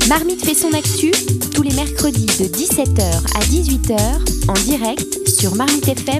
Marmite fait son actu tous les mercredis de 17h à 18h en direct sur Marmite FM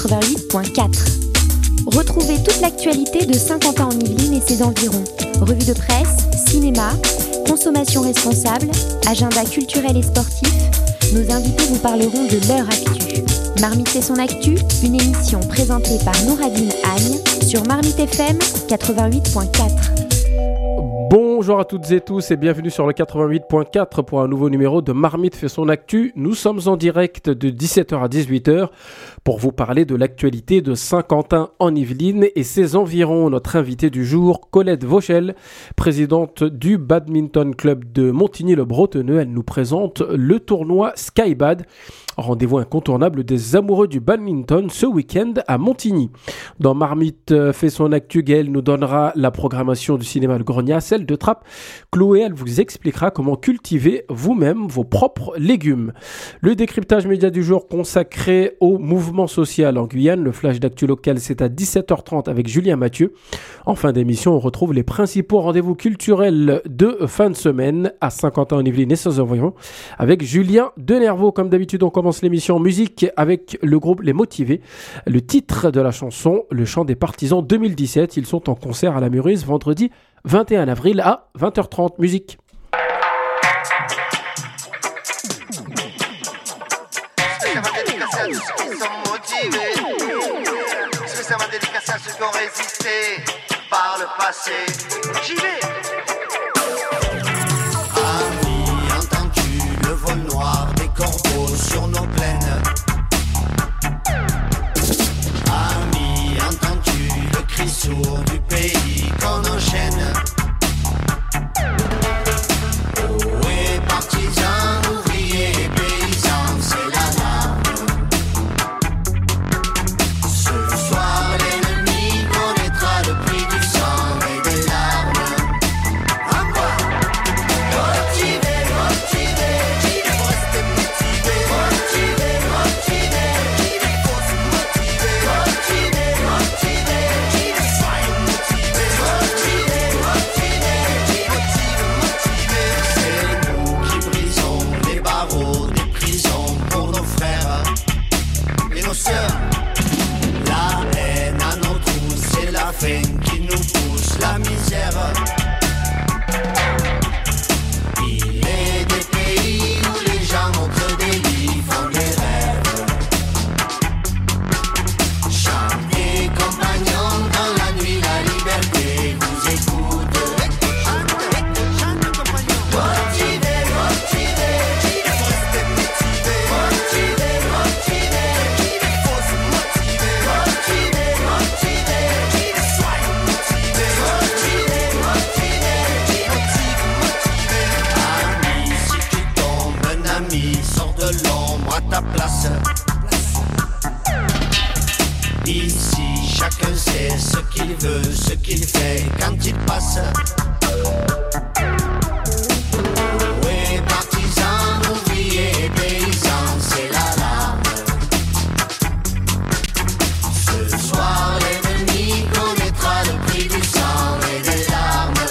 88.4. Retrouvez toute l'actualité de Saint-Quentin-en-Yvelines et ses environs. Revue de presse, cinéma, consommation responsable, agenda culturel et sportif. Nos invités vous parleront de leur actu. Marmite fait son actu, une émission présentée par Nouradine Agne sur Marmite FM 88.4. Bonjour à toutes et tous et bienvenue sur le 88.4 pour un nouveau numéro de Marmite fait son actu. Nous sommes en direct de 17h à 18h pour vous parler de l'actualité de Saint-Quentin-en-Yvelines et ses environs. Notre invitée du jour, Colette Vauchel, présidente du Badminton Club de Montigny-le-Bretonneux. Elle nous présente le tournoi Skybad. Rendez-vous incontournable des amoureux du badminton ce week-end à Montigny. Dans Marmite fait son actu, Gaëlle nous donnera la programmation du cinéma Le Grenier, celle de Trappes. Chloé, elle vous expliquera comment cultiver vous-même vos propres légumes. Le décryptage média du jour consacré au mouvement social en Guyane. Le flash d'actu local, c'est à 17h30 avec Julien Mathieu. En fin d'émission, on retrouve les principaux rendez-vous culturels de fin de semaine à Saint-Quentin-en-Yvelines et ses environs avec Julien Denervaux. Comme d'habitude, on commence l'émission en musique avec le groupe Les Motivés. Le titre de la chanson, Le Chant des Partisans 2017. Ils sont en concert à la Murise vendredi 21 avril à 20h30. Musique. Ça va dédicacer à ceux qui ont résisté par le passé. J'y vais. Ami, entends-tu le vol noir des corbeaux sur nos plaines? Ami, entends-tu le cri sourd du pays qu'on enchaîne? Oui, partisans, ouvriers, paysans, c'est l'alarme. Ce soir, l'ennemi connaîtra le prix du sang et des larmes. Motivé, motivé, il faut rester motivé. Motivé, motivé, il faut se motiver. Motivé, motivé, il faut motivé. Motivé, motivé, il motive, motivé. C'est nous qui brisons les barreaux des prisons pour nos frères et nos sœurs. La haine à nos trous, c'est la faim qui nous pousse la misère. Il est des pays où les gens montrent des lits, font des rêves. Chantez compagnons dans la nuit, la liberté vous écoute. Chante compagnons. Motivé, motivé, il faut rester motivé. Motivé, motivé, il faut se motiver. Motivé, motivé, il soit motivé. Motivé, motivé, il motive, motivé. Ami, si tu tombes, un ami, sors de l'ombre à ta place. Ici, chacun sait ce qu'il veut, ce qu'il fait quand il passe. Oui, partisans, ouvriers, paysans, c'est l'alarme. Ce soir, l'ennemi connaîtra le prix du sang et des larmes.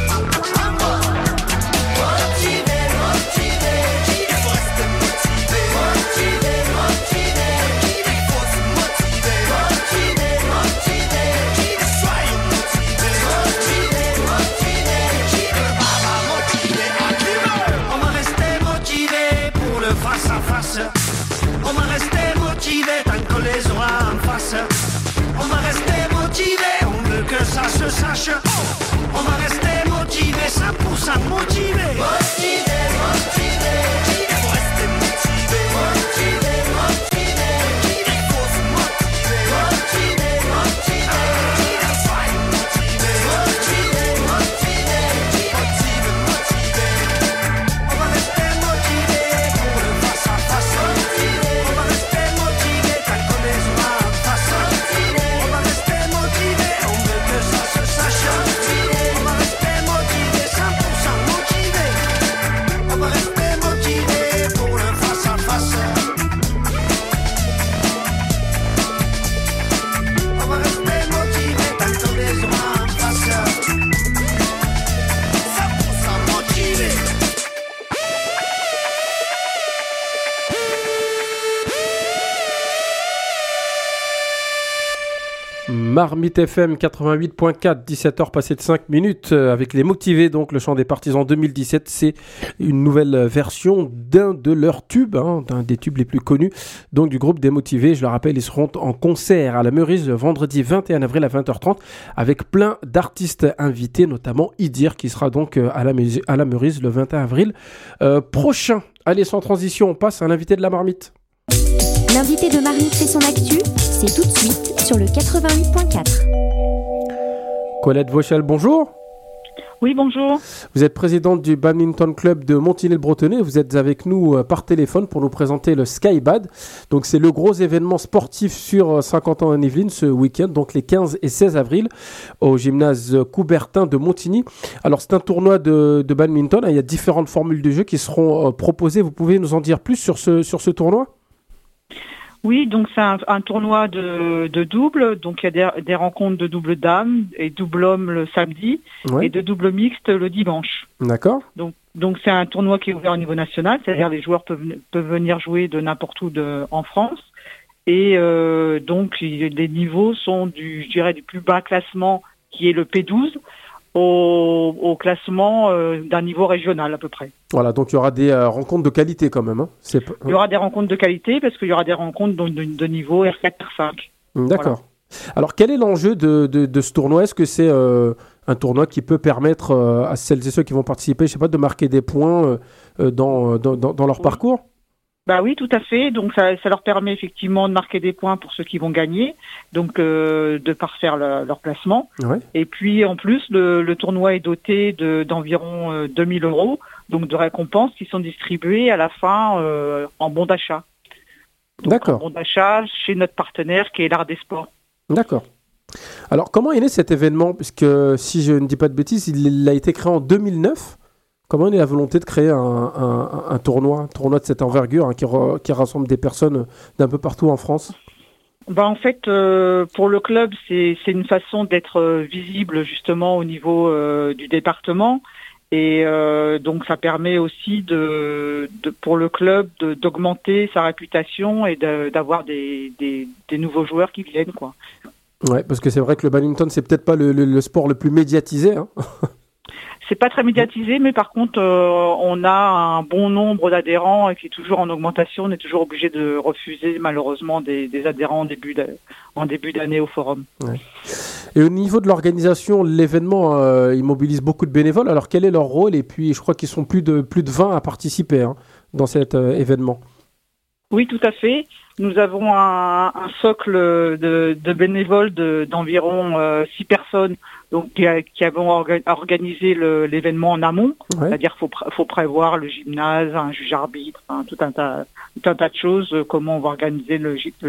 Motivé, motivé, il faut rester motivé. Motivé, motivé, il faut se motiver. Motivé, motivé, il soit motivé. Motivé, motivé, il va motiver. On va rester motivé pour le face à face. On va rester motivé tant qu'on les aura en face. On va rester motivé, on veut que ça se sache. On va rester motivé, 100% motivé. Motivé, motivé, il faut rester motivé. Motivé, motivé, il faut se motiver. Motivé, motivé, il faut motivé. Motivé, motivé, motivé, motivé. On va rester motivé pour le face à face. Motivé, on va rester motivé tant qu'on les aura en face. Motivé, on va rester motivé, on veut que ça se sache. Motivé, on va rester motivé, 100% motivé. Marmite FM 88.4, 17h passées de 5 minutes, avec les motivés, donc le chant des partisans 2017, c'est une nouvelle version d'un de leurs tubes, d'un des tubes les plus connus, donc du groupe des motivés. Je le rappelle, ils seront en concert à la Meurise le vendredi 21 avril à 20h30, avec plein d'artistes invités, notamment Idir, qui sera donc à la Meurise le 21 avril prochain. Allez, sans transition, on passe à l'invité de la Marmite. L'invité de Marmite fait son actu, c'est tout de suite sur le 88.4. Colette Vauchel, bonjour. Oui, bonjour. Vous êtes présidente du Badminton Club de Montigny-le-Bretonneux. Vous êtes avec nous par téléphone pour nous présenter le Skybad. Donc, c'est le gros événement sportif sur Saint-Quentin en Yvelines ce week-end, donc les 15 et 16 avril, au gymnase Coubertin de Montigny. Alors, c'est un tournoi de badminton. Il y a différentes formules de jeu qui seront proposées. Vous pouvez nous en dire plus sur ce tournoi ? Oui, donc c'est un tournoi de double. Donc il y a des rencontres de double dame et double homme le samedi et de double mixte le dimanche. D'accord. Donc c'est un tournoi qui est ouvert au niveau national, c'est-à-dire les joueurs peuvent venir jouer de n'importe où en France. Et donc les niveaux sont du plus bas classement qui est le P12 au classement d'un niveau régional à peu près. Voilà, donc il y aura des rencontres de qualité quand même. Il y aura des rencontres de qualité parce qu'il y aura des rencontres de niveau R4, R5. D'accord. Voilà. Alors quel est l'enjeu de ce tournoi ? Est-ce que c'est un tournoi qui peut permettre à celles et ceux qui vont participer, je sais pas, de marquer des points dans leur parcours ? Bah oui, tout à fait. Donc ça leur permet effectivement de marquer des points pour ceux qui vont gagner, donc de parfaire leur placement. Ouais. Et puis en plus, le tournoi est doté d'environ 2000 €, donc de récompenses qui sont distribuées à la fin en bons d'achat. Donc, d'accord. En bons d'achat chez notre partenaire qui est l'Art des Sports. D'accord. Alors comment est né cet événement ? Puisque si je ne dis pas de bêtises, il a été créé en 2009. Comment est la volonté de créer un tournoi de cette envergure qui rassemble des personnes d'un peu partout en France ? En fait, pour le club, c'est une façon d'être visible justement au niveau du département. Et donc ça permet aussi pour le club d'augmenter sa réputation et d'avoir des nouveaux joueurs qui viennent, quoi. Ouais, parce que c'est vrai que le badminton, c'est peut-être pas le sport le plus médiatisé, hein. C'est pas très médiatisé, mais par contre, on a un bon nombre d'adhérents et qui est toujours en augmentation. On est toujours obligé de refuser, malheureusement, des adhérents en début d'année au forum. Ouais. Et au niveau de l'organisation, l'événement, il mobilise beaucoup de bénévoles. Alors, quel est leur rôle ? Et puis, je crois qu'ils sont plus de 20 à participer dans cet événement. Oui, tout à fait. Nous avons un socle de bénévoles d'environ 6 personnes, donc qui avons organisé l'événement en amont. Ouais. C'est-à-dire faut prévoir le gymnase, un juge arbitre, tout un tas de choses, comment on va organiser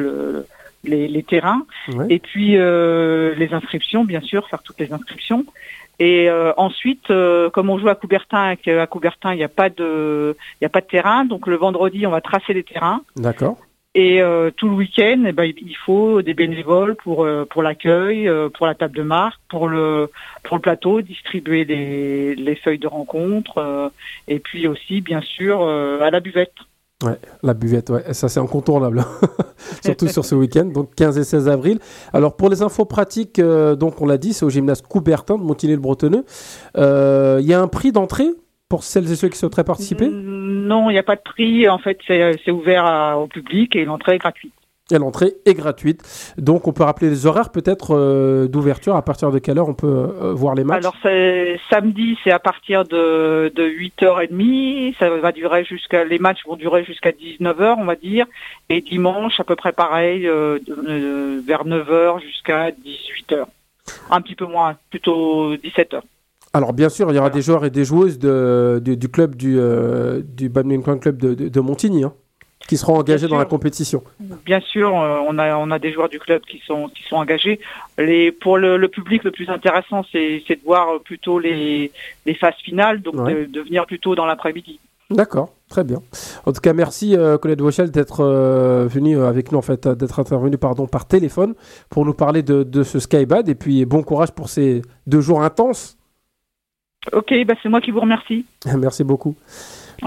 les terrains. Ouais. Et puis les inscriptions, bien sûr, faire toutes les inscriptions. Et ensuite, comme on joue à Coubertin, et qu'à Coubertin il n'y a pas de terrain, donc le vendredi on va tracer les terrains. D'accord. Et tout le week-end, il faut des bénévoles pour l'accueil, pour la table de marque, pour le plateau, distribuer les feuilles de rencontre, et puis aussi bien sûr à la buvette. Ouais, la buvette, ouais, ça c'est incontournable, surtout sur ce week-end, donc 15 et 16 avril. Alors pour les infos pratiques, donc on l'a dit, c'est au gymnase Coubertin de Montigny-le-Bretonneux. Il y a un prix d'entrée pour celles et ceux qui souhaiteraient participer ? Non, il n'y a pas de prix, en fait c'est ouvert au public et l'entrée est gratuite. Et l'entrée est gratuite. Donc, on peut rappeler les horaires peut-être d'ouverture. À partir de quelle heure on peut voir les matchs ? Alors, samedi, c'est à partir de 8h30. Ça va durer les matchs vont durer jusqu'à 19h, on va dire. Et dimanche, à peu près pareil, vers 9h jusqu'à 18h. Un petit peu moins, plutôt 17h. Alors, bien sûr, il y aura des joueurs et des joueuses du club du Badminton Club de Montigny, qui seront engagés dans la compétition. Bien sûr, on a des joueurs du club qui sont engagés. Pour le public, le plus intéressant, c'est de voir plutôt les phases finales, donc ouais. de venir plutôt dans l'après-midi. D'accord, très bien. En tout cas, merci Colette Vauchel d'être venue avec nous, d'être intervenue par téléphone pour nous parler de ce Skybad. Et puis bon courage pour ces 2 jours intenses. Ok, c'est moi qui vous remercie. Merci beaucoup.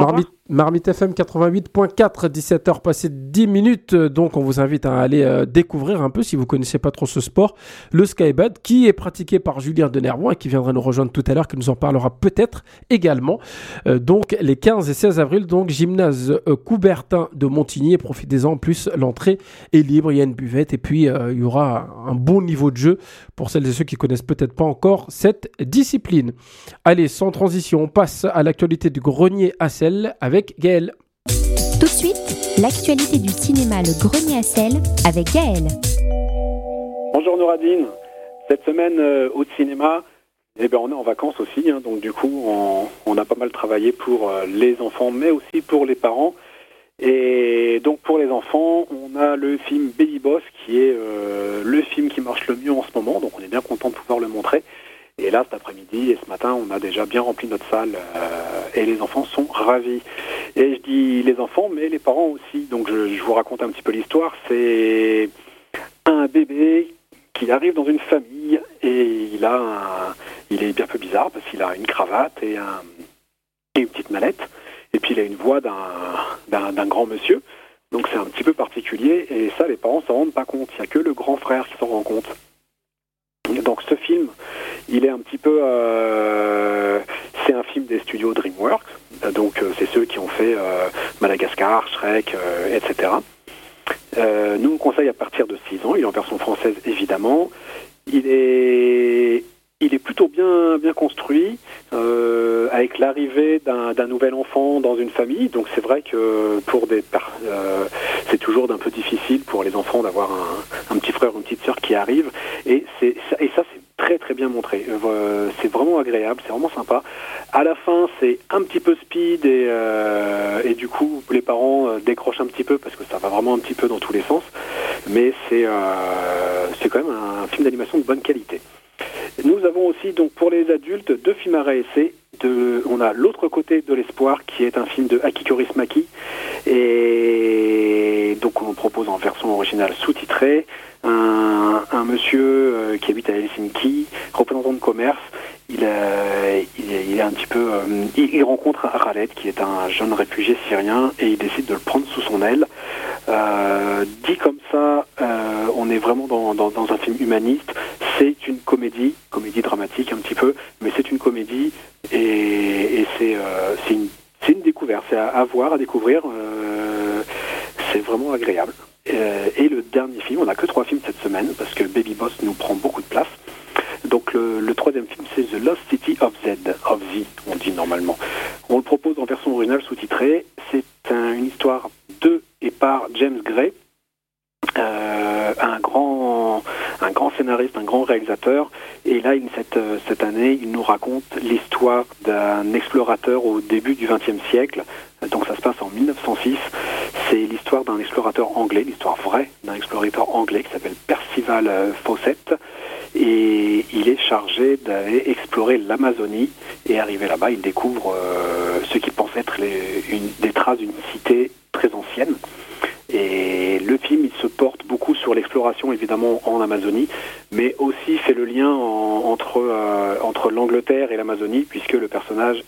Marmite FM 88.4, 17h passées 10 minutes. Donc, on vous invite à aller découvrir un peu, si vous ne connaissez pas trop ce sport, le skybad, qui est pratiqué par Julien Denervois et qui viendra nous rejoindre tout à l'heure, qui nous en parlera peut-être également. Donc, les 15 et 16 avril, donc, gymnase Coubertin de Montigny. Et profitez-en, en plus, l'entrée est libre, il y a une buvette et puis il y aura un bon niveau de jeu pour celles et ceux qui ne connaissent peut-être pas encore cette discipline. Allez, sans transition, on passe à l'actualité du grenier à sel avec Gaël. Tout de suite, l'actualité du cinéma Le Grenier à sel avec Gaël. Bonjour Nouradine. Cette semaine au cinéma, on est en vacances aussi, donc du coup on a pas mal travaillé pour les enfants mais aussi pour les parents. Et donc pour les enfants, on a le film Baby Boss qui est le film qui marche le mieux en ce moment, donc on est bien content de pouvoir le montrer. Et là, cet après-midi et ce matin, on a déjà bien rempli notre salle et les enfants sont ravis. Et je dis les enfants, mais les parents aussi. Donc je vous raconte un petit peu l'histoire. C'est un bébé qui arrive dans une famille et il est bien peu bizarre parce qu'il a une cravate et une petite mallette. Et puis il a une voix d'un grand monsieur. Donc c'est un petit peu particulier et ça, les parents s'en rendent pas compte. Il n'y a que le grand frère qui s'en rend compte. Donc ce film, il est un petit peu... c'est un film des studios DreamWorks, donc c'est ceux qui ont fait Madagascar, Shrek, etc. Nous, on conseille à partir de 6 ans, il est en version française évidemment. Il est plutôt bien construit, avec l'arrivée d'un nouvel enfant dans une famille. Donc c'est vrai que pour c'est toujours d'un peu difficile pour les enfants d'avoir un petit frère ou une petite sœur qui arrive. Et ça, c'est très très bien montré. C'est vraiment agréable, c'est vraiment sympa. À la fin, c'est un petit peu speed et du coup, les parents décrochent un petit peu parce que ça va vraiment un petit peu dans tous les sens. Mais c'est quand même un film d'animation de bonne qualité. Nous avons aussi, donc, pour les adultes, 2 films à réessayer. On a L'autre côté de l'espoir, qui est un film de Aki Kaurismäki. Et donc, on propose en version originale sous-titrée un monsieur qui habite à Helsinki, représentant de commerce. Il est un petit peu... il rencontre Khaled, qui est un jeune réfugié syrien, et il décide de le prendre sous son aile. Dit comme ça, on est vraiment dans un film humaniste. C'est une comédie dramatique un petit peu, mais c'est une comédie et c'est une découverte, c'est à voir, à découvrir. C'est vraiment agréable. Et le dernier film, on n'a que 3 films cette semaine parce que Baby Boss nous prend beaucoup de place. Donc le troisième film, c'est The Lost City of Z, on dit normalement. On le propose en version originale sous-titrée. C'est une histoire de et par James Gray, un grand scénariste, un grand réalisateur. Et là, cette année, il nous raconte l'histoire d'un explorateur au début du XXe siècle. Donc ça se passe en 1906. C'est l'histoire d'un explorateur anglais, l'histoire vraie d'un explorateur anglais qui s'appelle Percival Fawcett. Et il est chargé d'aller explorer l'Amazonie. Et arrivé là-bas, il découvre ce qu'il pense être des traces d'une cité très ancienne. Et le film, il se porte beaucoup sur l'exploration, évidemment, en Amazonie, mais aussi fait le lien entre l'Angleterre et l'Amazonie, puisque le personnage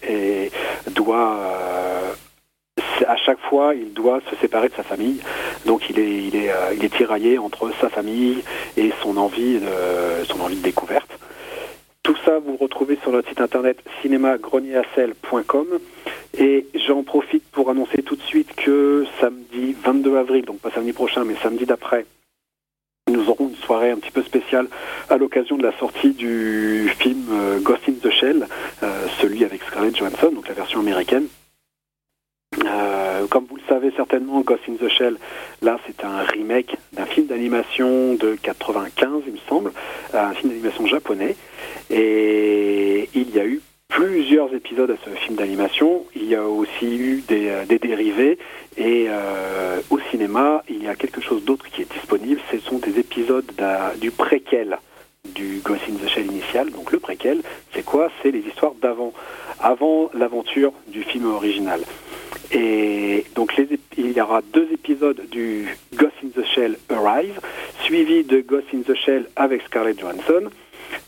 à chaque fois, il doit se séparer de sa famille. Donc, il est tiraillé entre sa famille et son envie de découverte. Tout ça, vous retrouvez sur notre site internet cinémagrenierassel.com. Et j'en profite pour annoncer tout de suite que samedi 22 avril, donc pas samedi prochain, mais samedi d'après, nous aurons une soirée un petit peu spéciale à l'occasion de la sortie du film Ghost in the Shell, celui avec Scarlett Johansson, donc la version américaine. Comme vous le savez certainement, Ghost in the Shell, là c'est un remake d'un film d'animation de 95, il me semble, un film d'animation japonais. Et il y a eu plusieurs épisodes à ce film d'animation. Il y a aussi eu des dérivés. Et au cinéma, il y a quelque chose d'autre qui est disponible. Ce sont des épisodes du préquel du Ghost in the Shell initial. Donc le préquel, c'est quoi? C'est les histoires avant l'aventure du film original. Et donc il y aura 2 épisodes du Ghost in the Shell Arise, suivi de Ghost in the Shell avec Scarlett Johansson.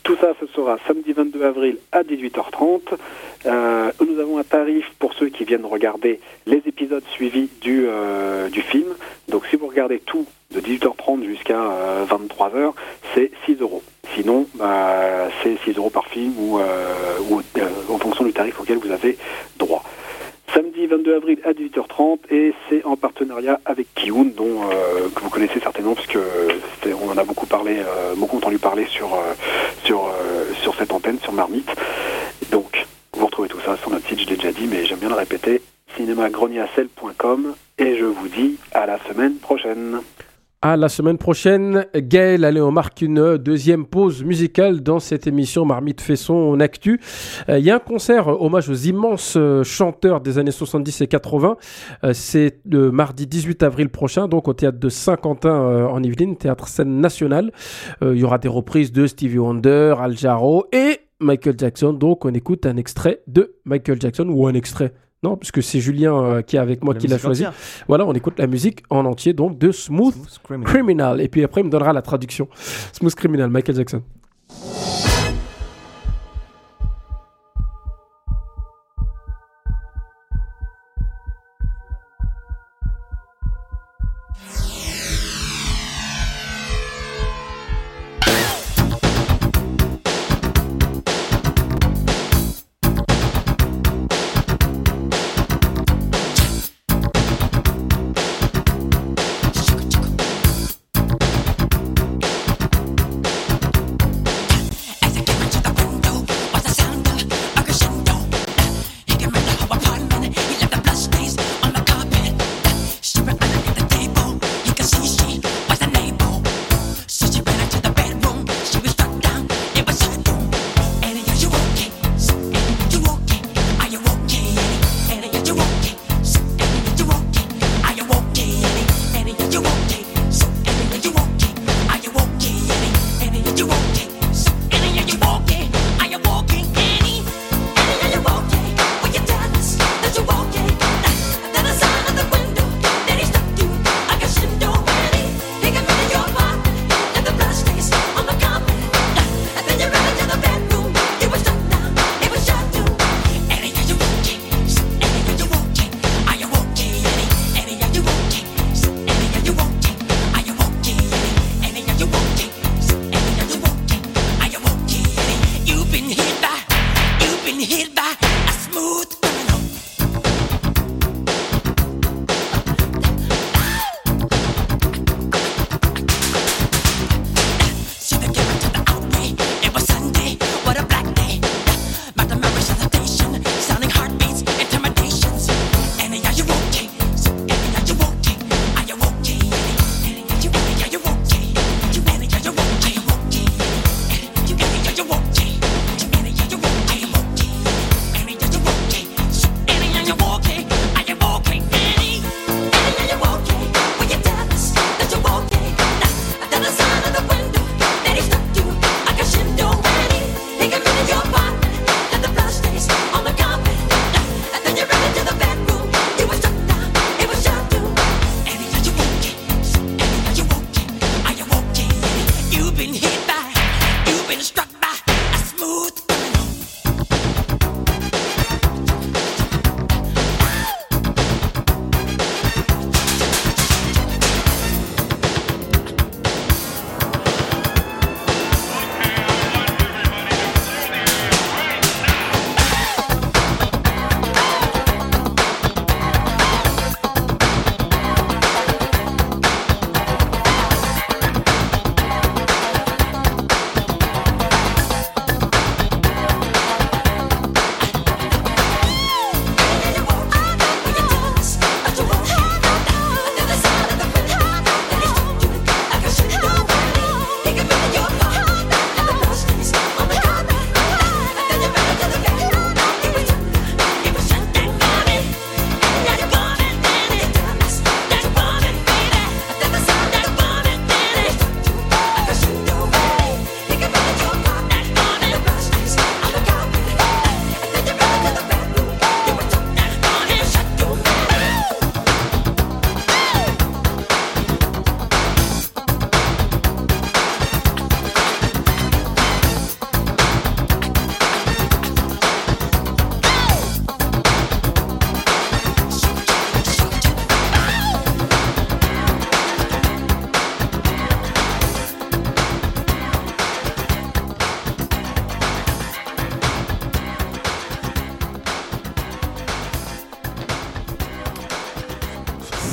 Tout ça, ce sera samedi 22 avril à 18h30. Nous avons un tarif pour ceux qui viennent regarder les épisodes suivis du film. Donc si vous regardez tout de 18h30 jusqu'à 23h, c'est 6 €. Sinon, c'est 6 € par film ou en fonction du tarif auquel vous avez droit. Samedi 22 avril à 18h30 et c'est en partenariat avec Kiun, que vous connaissez certainement puisque on en a beaucoup entendu parler sur cette antenne, sur Marmite. Donc vous retrouvez tout ça sur notre site, je l'ai déjà dit, mais j'aime bien le répéter, cinémagrogniacel.com, et je vous dis à la semaine prochaine. À la semaine prochaine. Gaël, allez, on marque une deuxième pause musicale dans cette émission Marmite fait son actu. Il y a un concert hommage aux immenses chanteurs des années 70 et 80. C'est le mardi 18 avril prochain, donc au théâtre de Saint-Quentin en Yvelines, théâtre scène nationale. Il y aura des reprises de Stevie Wonder, Al Jarreau et Michael Jackson. Donc on écoute un extrait de Michael Jackson, ou un extrait. Non, puisque c'est Julien qui est avec moi qui l'a choisi. Entière. Voilà, on écoute la musique en entier, donc de Smooth Criminal. Et puis après, il me donnera la traduction. Smooth Criminal, Michael Jackson.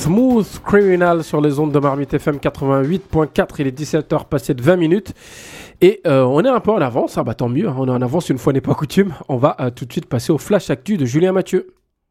Smooth Criminal sur les ondes de Marmite FM 88.4. Il est 17h passé de 20 minutes. Et on est un peu en avance. Ah bah tant mieux, hein, on est en avance une fois n'est pas coutume. On va tout de suite passer au Flash Actu de Julien Mathieu.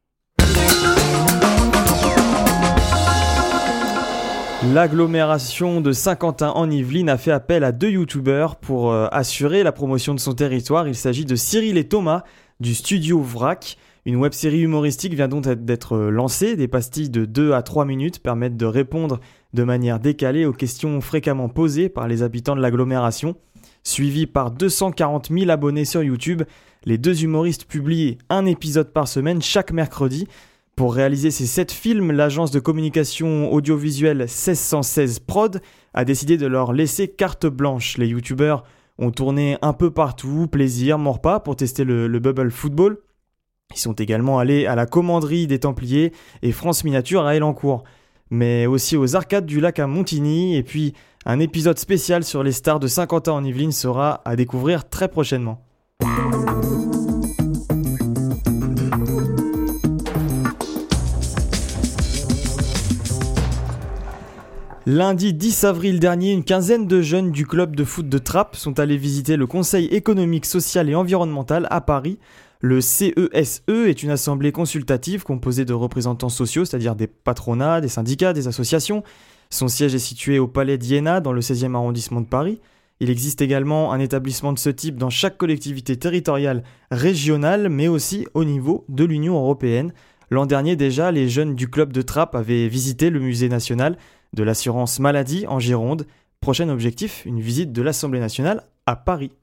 L'agglomération de Saint-Quentin en Yvelines a fait appel à 2 youtubeurs pour assurer la promotion de son territoire. Il s'agit de Cyril et Thomas du studio VRAC. Une web-série humoristique vient donc d'être lancée. Des pastilles de 2 à 3 minutes permettent de répondre de manière décalée aux questions fréquemment posées par les habitants de l'agglomération. Suivis par 240 000 abonnés sur YouTube, les 2 humoristes publient un épisode par semaine chaque mercredi. Pour réaliser ces 7 films, l'agence de communication audiovisuelle 1616 Prod a décidé de leur laisser carte blanche. Les youtubeurs ont tourné un peu partout, plaisir, mord pas, pour tester le bubble football. Ils sont également allés à la commanderie des Templiers et France Miniature à Elancourt, mais aussi aux arcades du lac à Montigny. Et puis un épisode spécial sur les stars de Saint-Quentin en Yvelines sera à découvrir très prochainement. Lundi 10 avril dernier, une quinzaine de jeunes du club de foot de Trappes sont allés visiter le Conseil économique, social et environnemental à Paris. Le CESE est une assemblée consultative composée de représentants sociaux, c'est-à-dire des patronats, des syndicats, des associations. Son siège est situé au Palais d'Iéna, dans le 16e arrondissement de Paris. Il existe également un établissement de ce type dans chaque collectivité territoriale régionale, mais aussi au niveau de l'Union européenne. L'an dernier déjà, les jeunes du club de Trappes avaient visité le musée national de l'assurance maladie en Gironde. Prochain objectif, une visite de l'Assemblée nationale à Paris.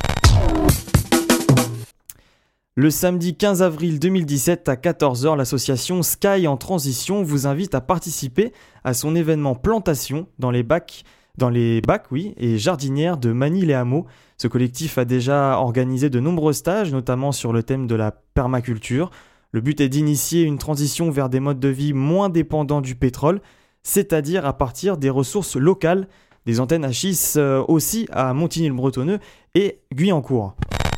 Le samedi 15 avril 2017 à 14h, l'association Sky en Transition vous invite à participer à son événement Plantation dans les bacs et jardinières de Magny-les-Hameaux. Ce collectif a déjà organisé de nombreux stages, notamment sur le thème de la permaculture. Le but est d'initier une transition vers des modes de vie moins dépendants du pétrole, c'est-à-dire à partir des ressources locales. Des antennes agissent aussi à Montigny-le-Bretonneux et Guyancourt.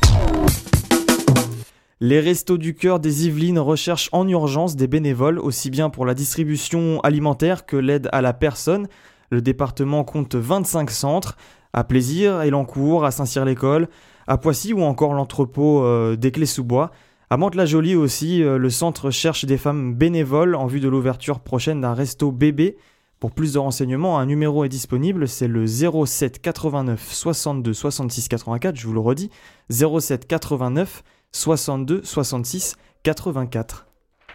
Les Restos du Cœur des Yvelines recherchent en urgence des bénévoles, aussi bien pour la distribution alimentaire que l'aide à la personne. Le département compte 25 centres, à Plaisir, Elancourt, à Saint-Cyr-l'École, à Poissy ou encore l'entrepôt des Clés-sous-Bois. À Mantes-la-Jolie aussi, le centre cherche des femmes bénévoles en vue de l'ouverture prochaine d'un resto bébé. Pour plus de renseignements, un numéro est disponible, c'est le 07 89 62 66 84, je vous le redis, 07 89 62 66 84.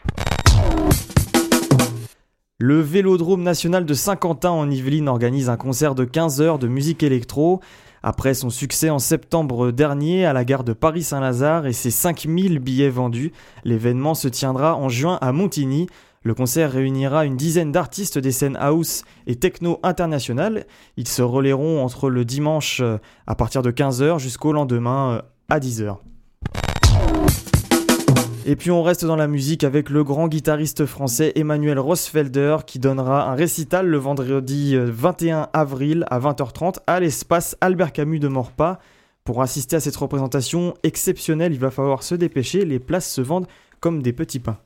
Le Vélodrome national de Saint-Quentin en Yvelines organise un concert de 15 heures de musique électro. Après son succès en septembre dernier à la gare de Paris-Saint-Lazare et ses 5000 billets vendus, l'événement se tiendra en juin à Montigny. Le concert réunira une dizaine d'artistes des scènes house et techno internationales. Ils se relayeront entre le dimanche à partir de 15h jusqu'au lendemain à 10h. Et puis on reste dans la musique avec le grand guitariste français Emmanuel Rosfelder qui donnera un récital le vendredi 21 avril à 20h30 à l'espace Albert Camus de Maurepas. Pour assister à cette représentation exceptionnelle, il va falloir se dépêcher, les places se vendent comme des petits pains.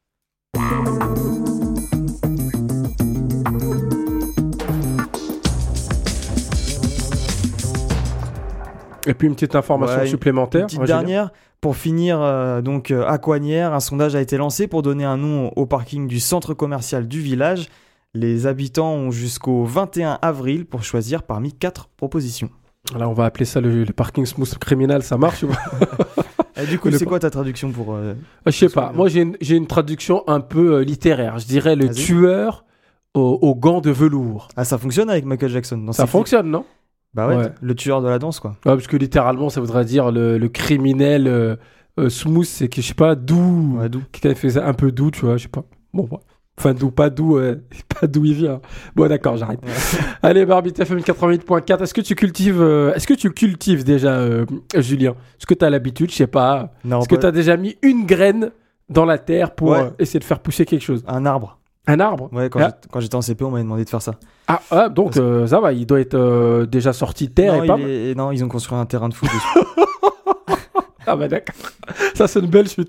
Et puis une petite information supplémentaire. Une petite dernière. Pour finir, à Coignières, un sondage a été lancé pour donner un nom au parking du centre commercial du village. Les habitants ont jusqu'au 21 avril pour choisir parmi 4 propositions. Là, on va appeler ça le parking smooth criminal, ça marche ou pas? Et du coup, c'est quoi ta traduction pour je sais pas. Moi, j'ai une traduction un peu littéraire. Je dirais le tueur aux gants de velours. Ah, ça fonctionne avec Michael Jackson. Ça fonctionne, non? Bah ouais, le tueur de la danse, quoi. Ouais, parce que littéralement, ça voudrait dire le criminel smooth, c'est que, je sais pas, doux. Ouais, doux. Quelqu'un fait ça un peu doux, tu vois, je sais pas. Bon, ouais. Enfin, doux, pas doux il vient. Bon, d'accord, j'arrête. Ouais. Allez, Marmite FM 88.4. Est-ce que tu cultives déjà, Julien? Est-ce que tu as l'habitude, je sais pas. Non, est-ce que tu as déjà mis une graine dans la terre pour essayer de faire pousser quelque chose? Un arbre. Un arbre? Ouais, quand j'étais en CP, on m'avait demandé de faire ça. Ah donc ça va, il doit être déjà sorti de terre. Non, ils ont construit un terrain de foot dessus. Ah bah d'accord. Ça c'est une belle chute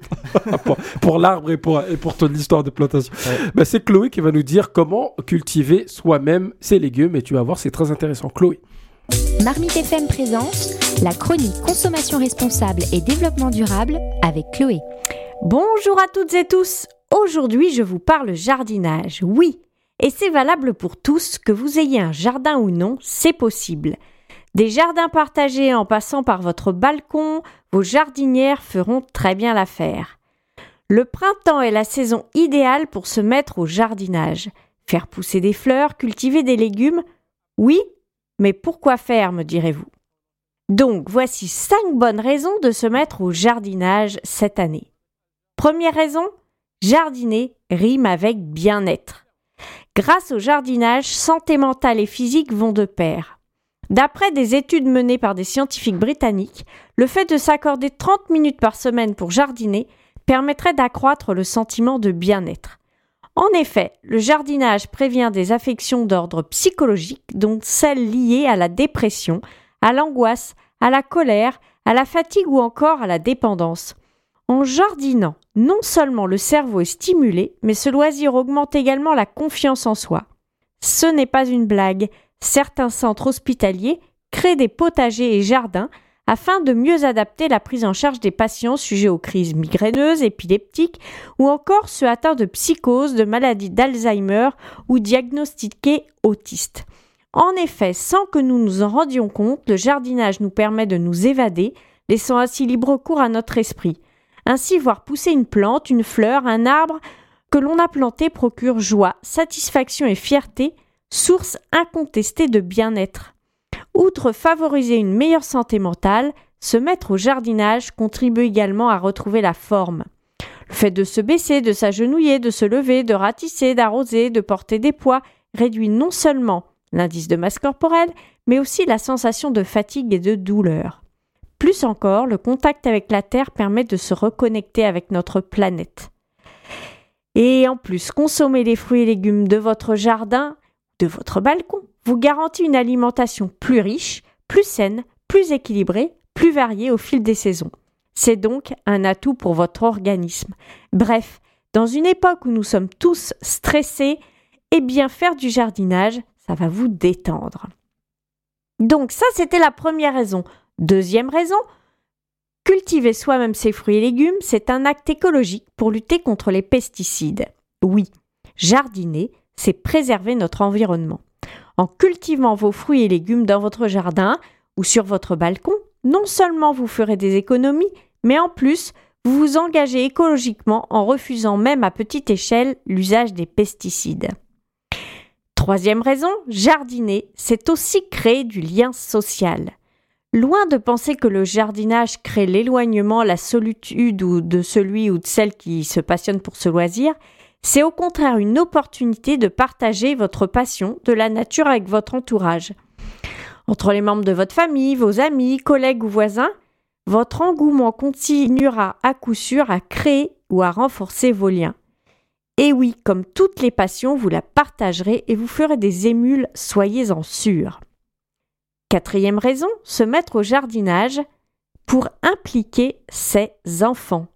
pour l'arbre et pour ton histoire de plantation. Ouais. Bah, c'est Chloé qui va nous dire comment cultiver soi-même ses légumes et tu vas voir, c'est très intéressant. Chloé. Marmite FM présente la chronique consommation responsable et développement durable avec Chloé. Bonjour à toutes et tous. Aujourd'hui, je vous parle jardinage. Oui, et c'est valable pour tous, que vous ayez un jardin ou non, c'est possible. Des jardins partagés en passant par votre balcon, vos jardinières feront très bien l'affaire. Le printemps est la saison idéale pour se mettre au jardinage. Faire pousser des fleurs, cultiver des légumes, oui, mais pourquoi faire, me direz-vous? Donc, voici 5 bonnes raisons de se mettre au jardinage cette année. Première raison, jardiner rime avec bien-être. Grâce au jardinage, santé mentale et physique vont de pair. D'après des études menées par des scientifiques britanniques, le fait de s'accorder 30 minutes par semaine pour jardiner permettrait d'accroître le sentiment de bien-être. En effet, le jardinage prévient des affections d'ordre psychologique, dont celles liées à la dépression, à l'angoisse, à la colère, à la fatigue ou encore à la dépendance. En jardinant, non seulement le cerveau est stimulé, mais ce loisir augmente également la confiance en soi. Ce n'est pas une blague. Certains centres hospitaliers créent des potagers et jardins afin de mieux adapter la prise en charge des patients sujets aux crises migraineuses, épileptiques ou encore ceux atteints de psychose, de maladie d'Alzheimer ou diagnostiqués autistes. En effet, sans que nous nous en rendions compte, le jardinage nous permet de nous évader, laissant ainsi libre cours à notre esprit. Ainsi, voir pousser une plante, une fleur, un arbre que l'on a planté procure joie, satisfaction et fierté, source incontestée de bien-être. Outre favoriser une meilleure santé mentale, se mettre au jardinage contribue également à retrouver la forme. Le fait de se baisser, de s'agenouiller, de se lever, de ratisser, d'arroser, de porter des poids réduit non seulement l'indice de masse corporelle, mais aussi la sensation de fatigue et de douleur. Plus encore, le contact avec la terre permet de se reconnecter avec notre planète. Et en plus, consommer les fruits et légumes de votre jardin, de votre balcon, vous garantit une alimentation plus riche, plus saine, plus équilibrée, plus variée au fil des saisons. C'est donc un atout pour votre organisme. Bref, dans une époque où nous sommes tous stressés, eh bien faire du jardinage, ça va vous détendre. Donc ça, c'était la première raison. Deuxième raison, cultiver soi-même ses fruits et légumes, c'est un acte écologique pour lutter contre les pesticides. Oui, jardiner, c'est préserver notre environnement. En cultivant vos fruits et légumes dans votre jardin ou sur votre balcon, non seulement vous ferez des économies, mais en plus, vous vous engagez écologiquement en refusant même à petite échelle l'usage des pesticides. Troisième raison, jardiner, c'est aussi créer du lien social. Loin de penser que le jardinage crée l'éloignement, la solitude ou de celui ou de celle qui se passionne pour ce loisir, c'est au contraire une opportunité de partager votre passion de la nature avec votre entourage. Entre les membres de votre famille, vos amis, collègues ou voisins, votre engouement continuera à coup sûr à créer ou à renforcer vos liens. Et oui, comme toutes les passions, vous la partagerez et vous ferez des émules, soyez-en sûrs. Quatrième raison, se mettre au jardinage pour impliquer ses enfants.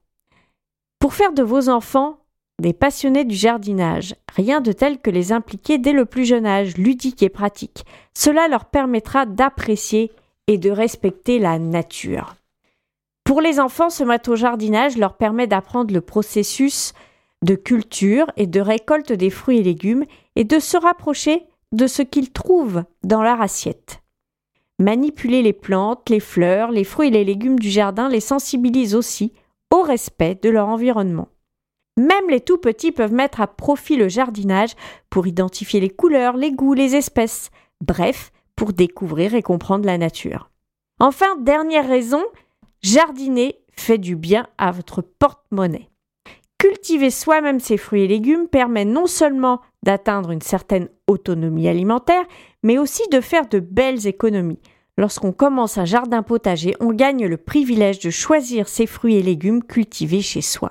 Pour faire de vos enfants des passionnés du jardinage, rien de tel que les impliquer dès le plus jeune âge, ludique et pratique. Cela leur permettra d'apprécier et de respecter la nature. Pour les enfants, se mettre au jardinage leur permet d'apprendre le processus de culture et de récolte des fruits et légumes et de se rapprocher de ce qu'ils trouvent dans leur assiette. Manipuler les plantes, les fleurs, les fruits et les légumes du jardin les sensibilise aussi au respect de leur environnement. Même les tout petits peuvent mettre à profit le jardinage pour identifier les couleurs, les goûts, les espèces, bref, pour découvrir et comprendre la nature. Enfin, dernière raison, jardiner fait du bien à votre porte-monnaie. Cultiver soi-même ses fruits et légumes permet non seulement d'atteindre une certaine autonomie alimentaire, mais aussi de faire de belles économies. Lorsqu'on commence un jardin potager, on gagne le privilège de choisir ses fruits et légumes cultivés chez soi.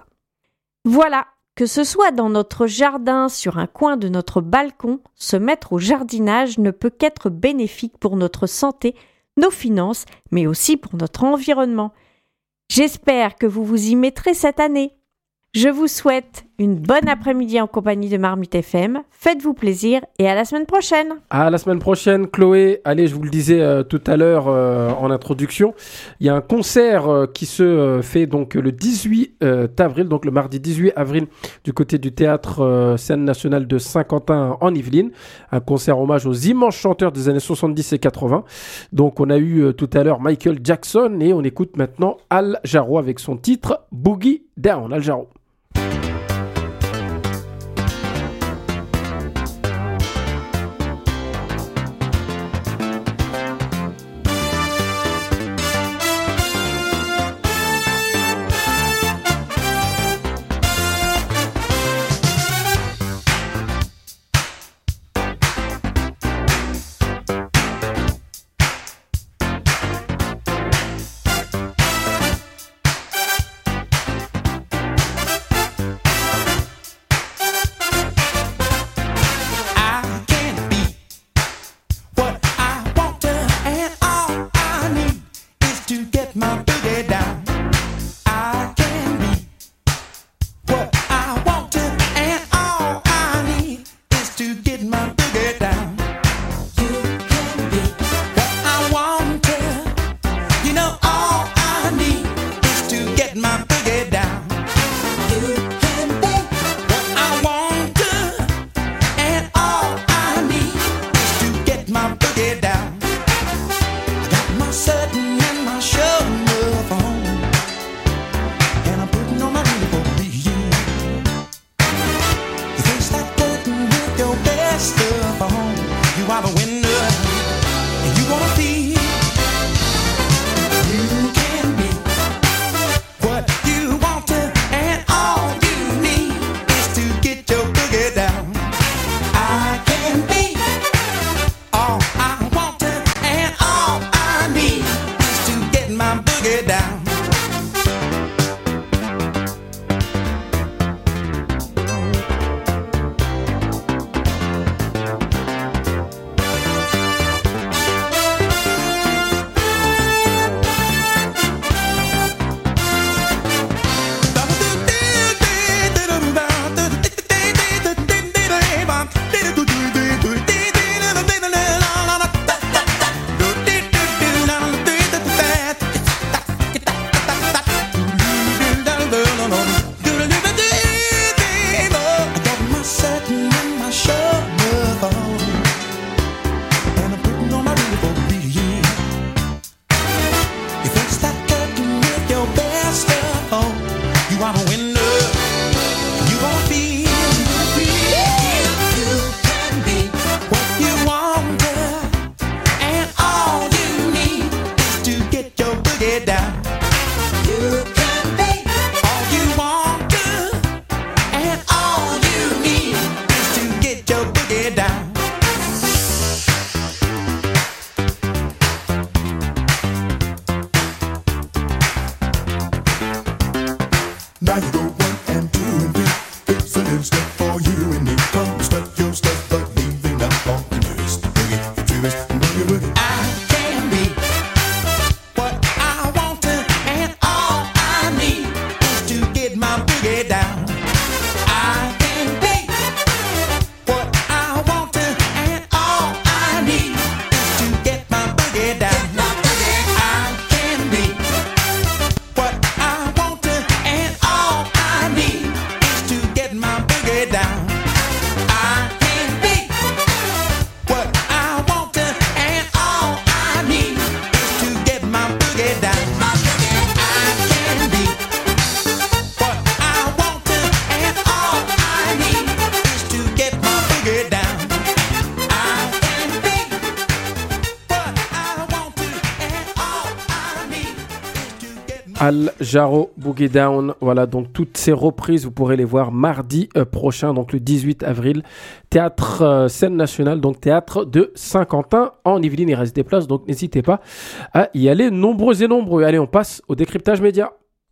Voilà, que ce soit dans notre jardin, sur un coin de notre balcon, se mettre au jardinage ne peut qu'être bénéfique pour notre santé, nos finances, mais aussi pour notre environnement. J'espère que vous vous y mettrez cette année. Je vous souhaite une bonne après-midi en compagnie de Marmite FM. Faites-vous plaisir et à la semaine prochaine. À la semaine prochaine, Chloé. Allez, je vous le disais tout à l'heure en introduction, il y a un concert qui se fait donc le 18 avril, donc le mardi 18 avril, du côté du théâtre Scène Nationale de Saint-Quentin en Yvelines. Un concert hommage aux immenses chanteurs des années 70 et 80. Donc on a eu tout à l'heure Michael Jackson et on écoute maintenant Al Jarreau avec son titre Boogie Down. Al Jarreau. Al Jarreau, Boogie Down. Voilà, donc toutes ces reprises, vous pourrez les voir mardi prochain, donc le 18 avril. Théâtre Scène Nationale, donc théâtre de Saint-Quentin en Yvelines. Il reste des places, donc n'hésitez pas à y aller nombreux et nombreux. Allez, on passe au décryptage média.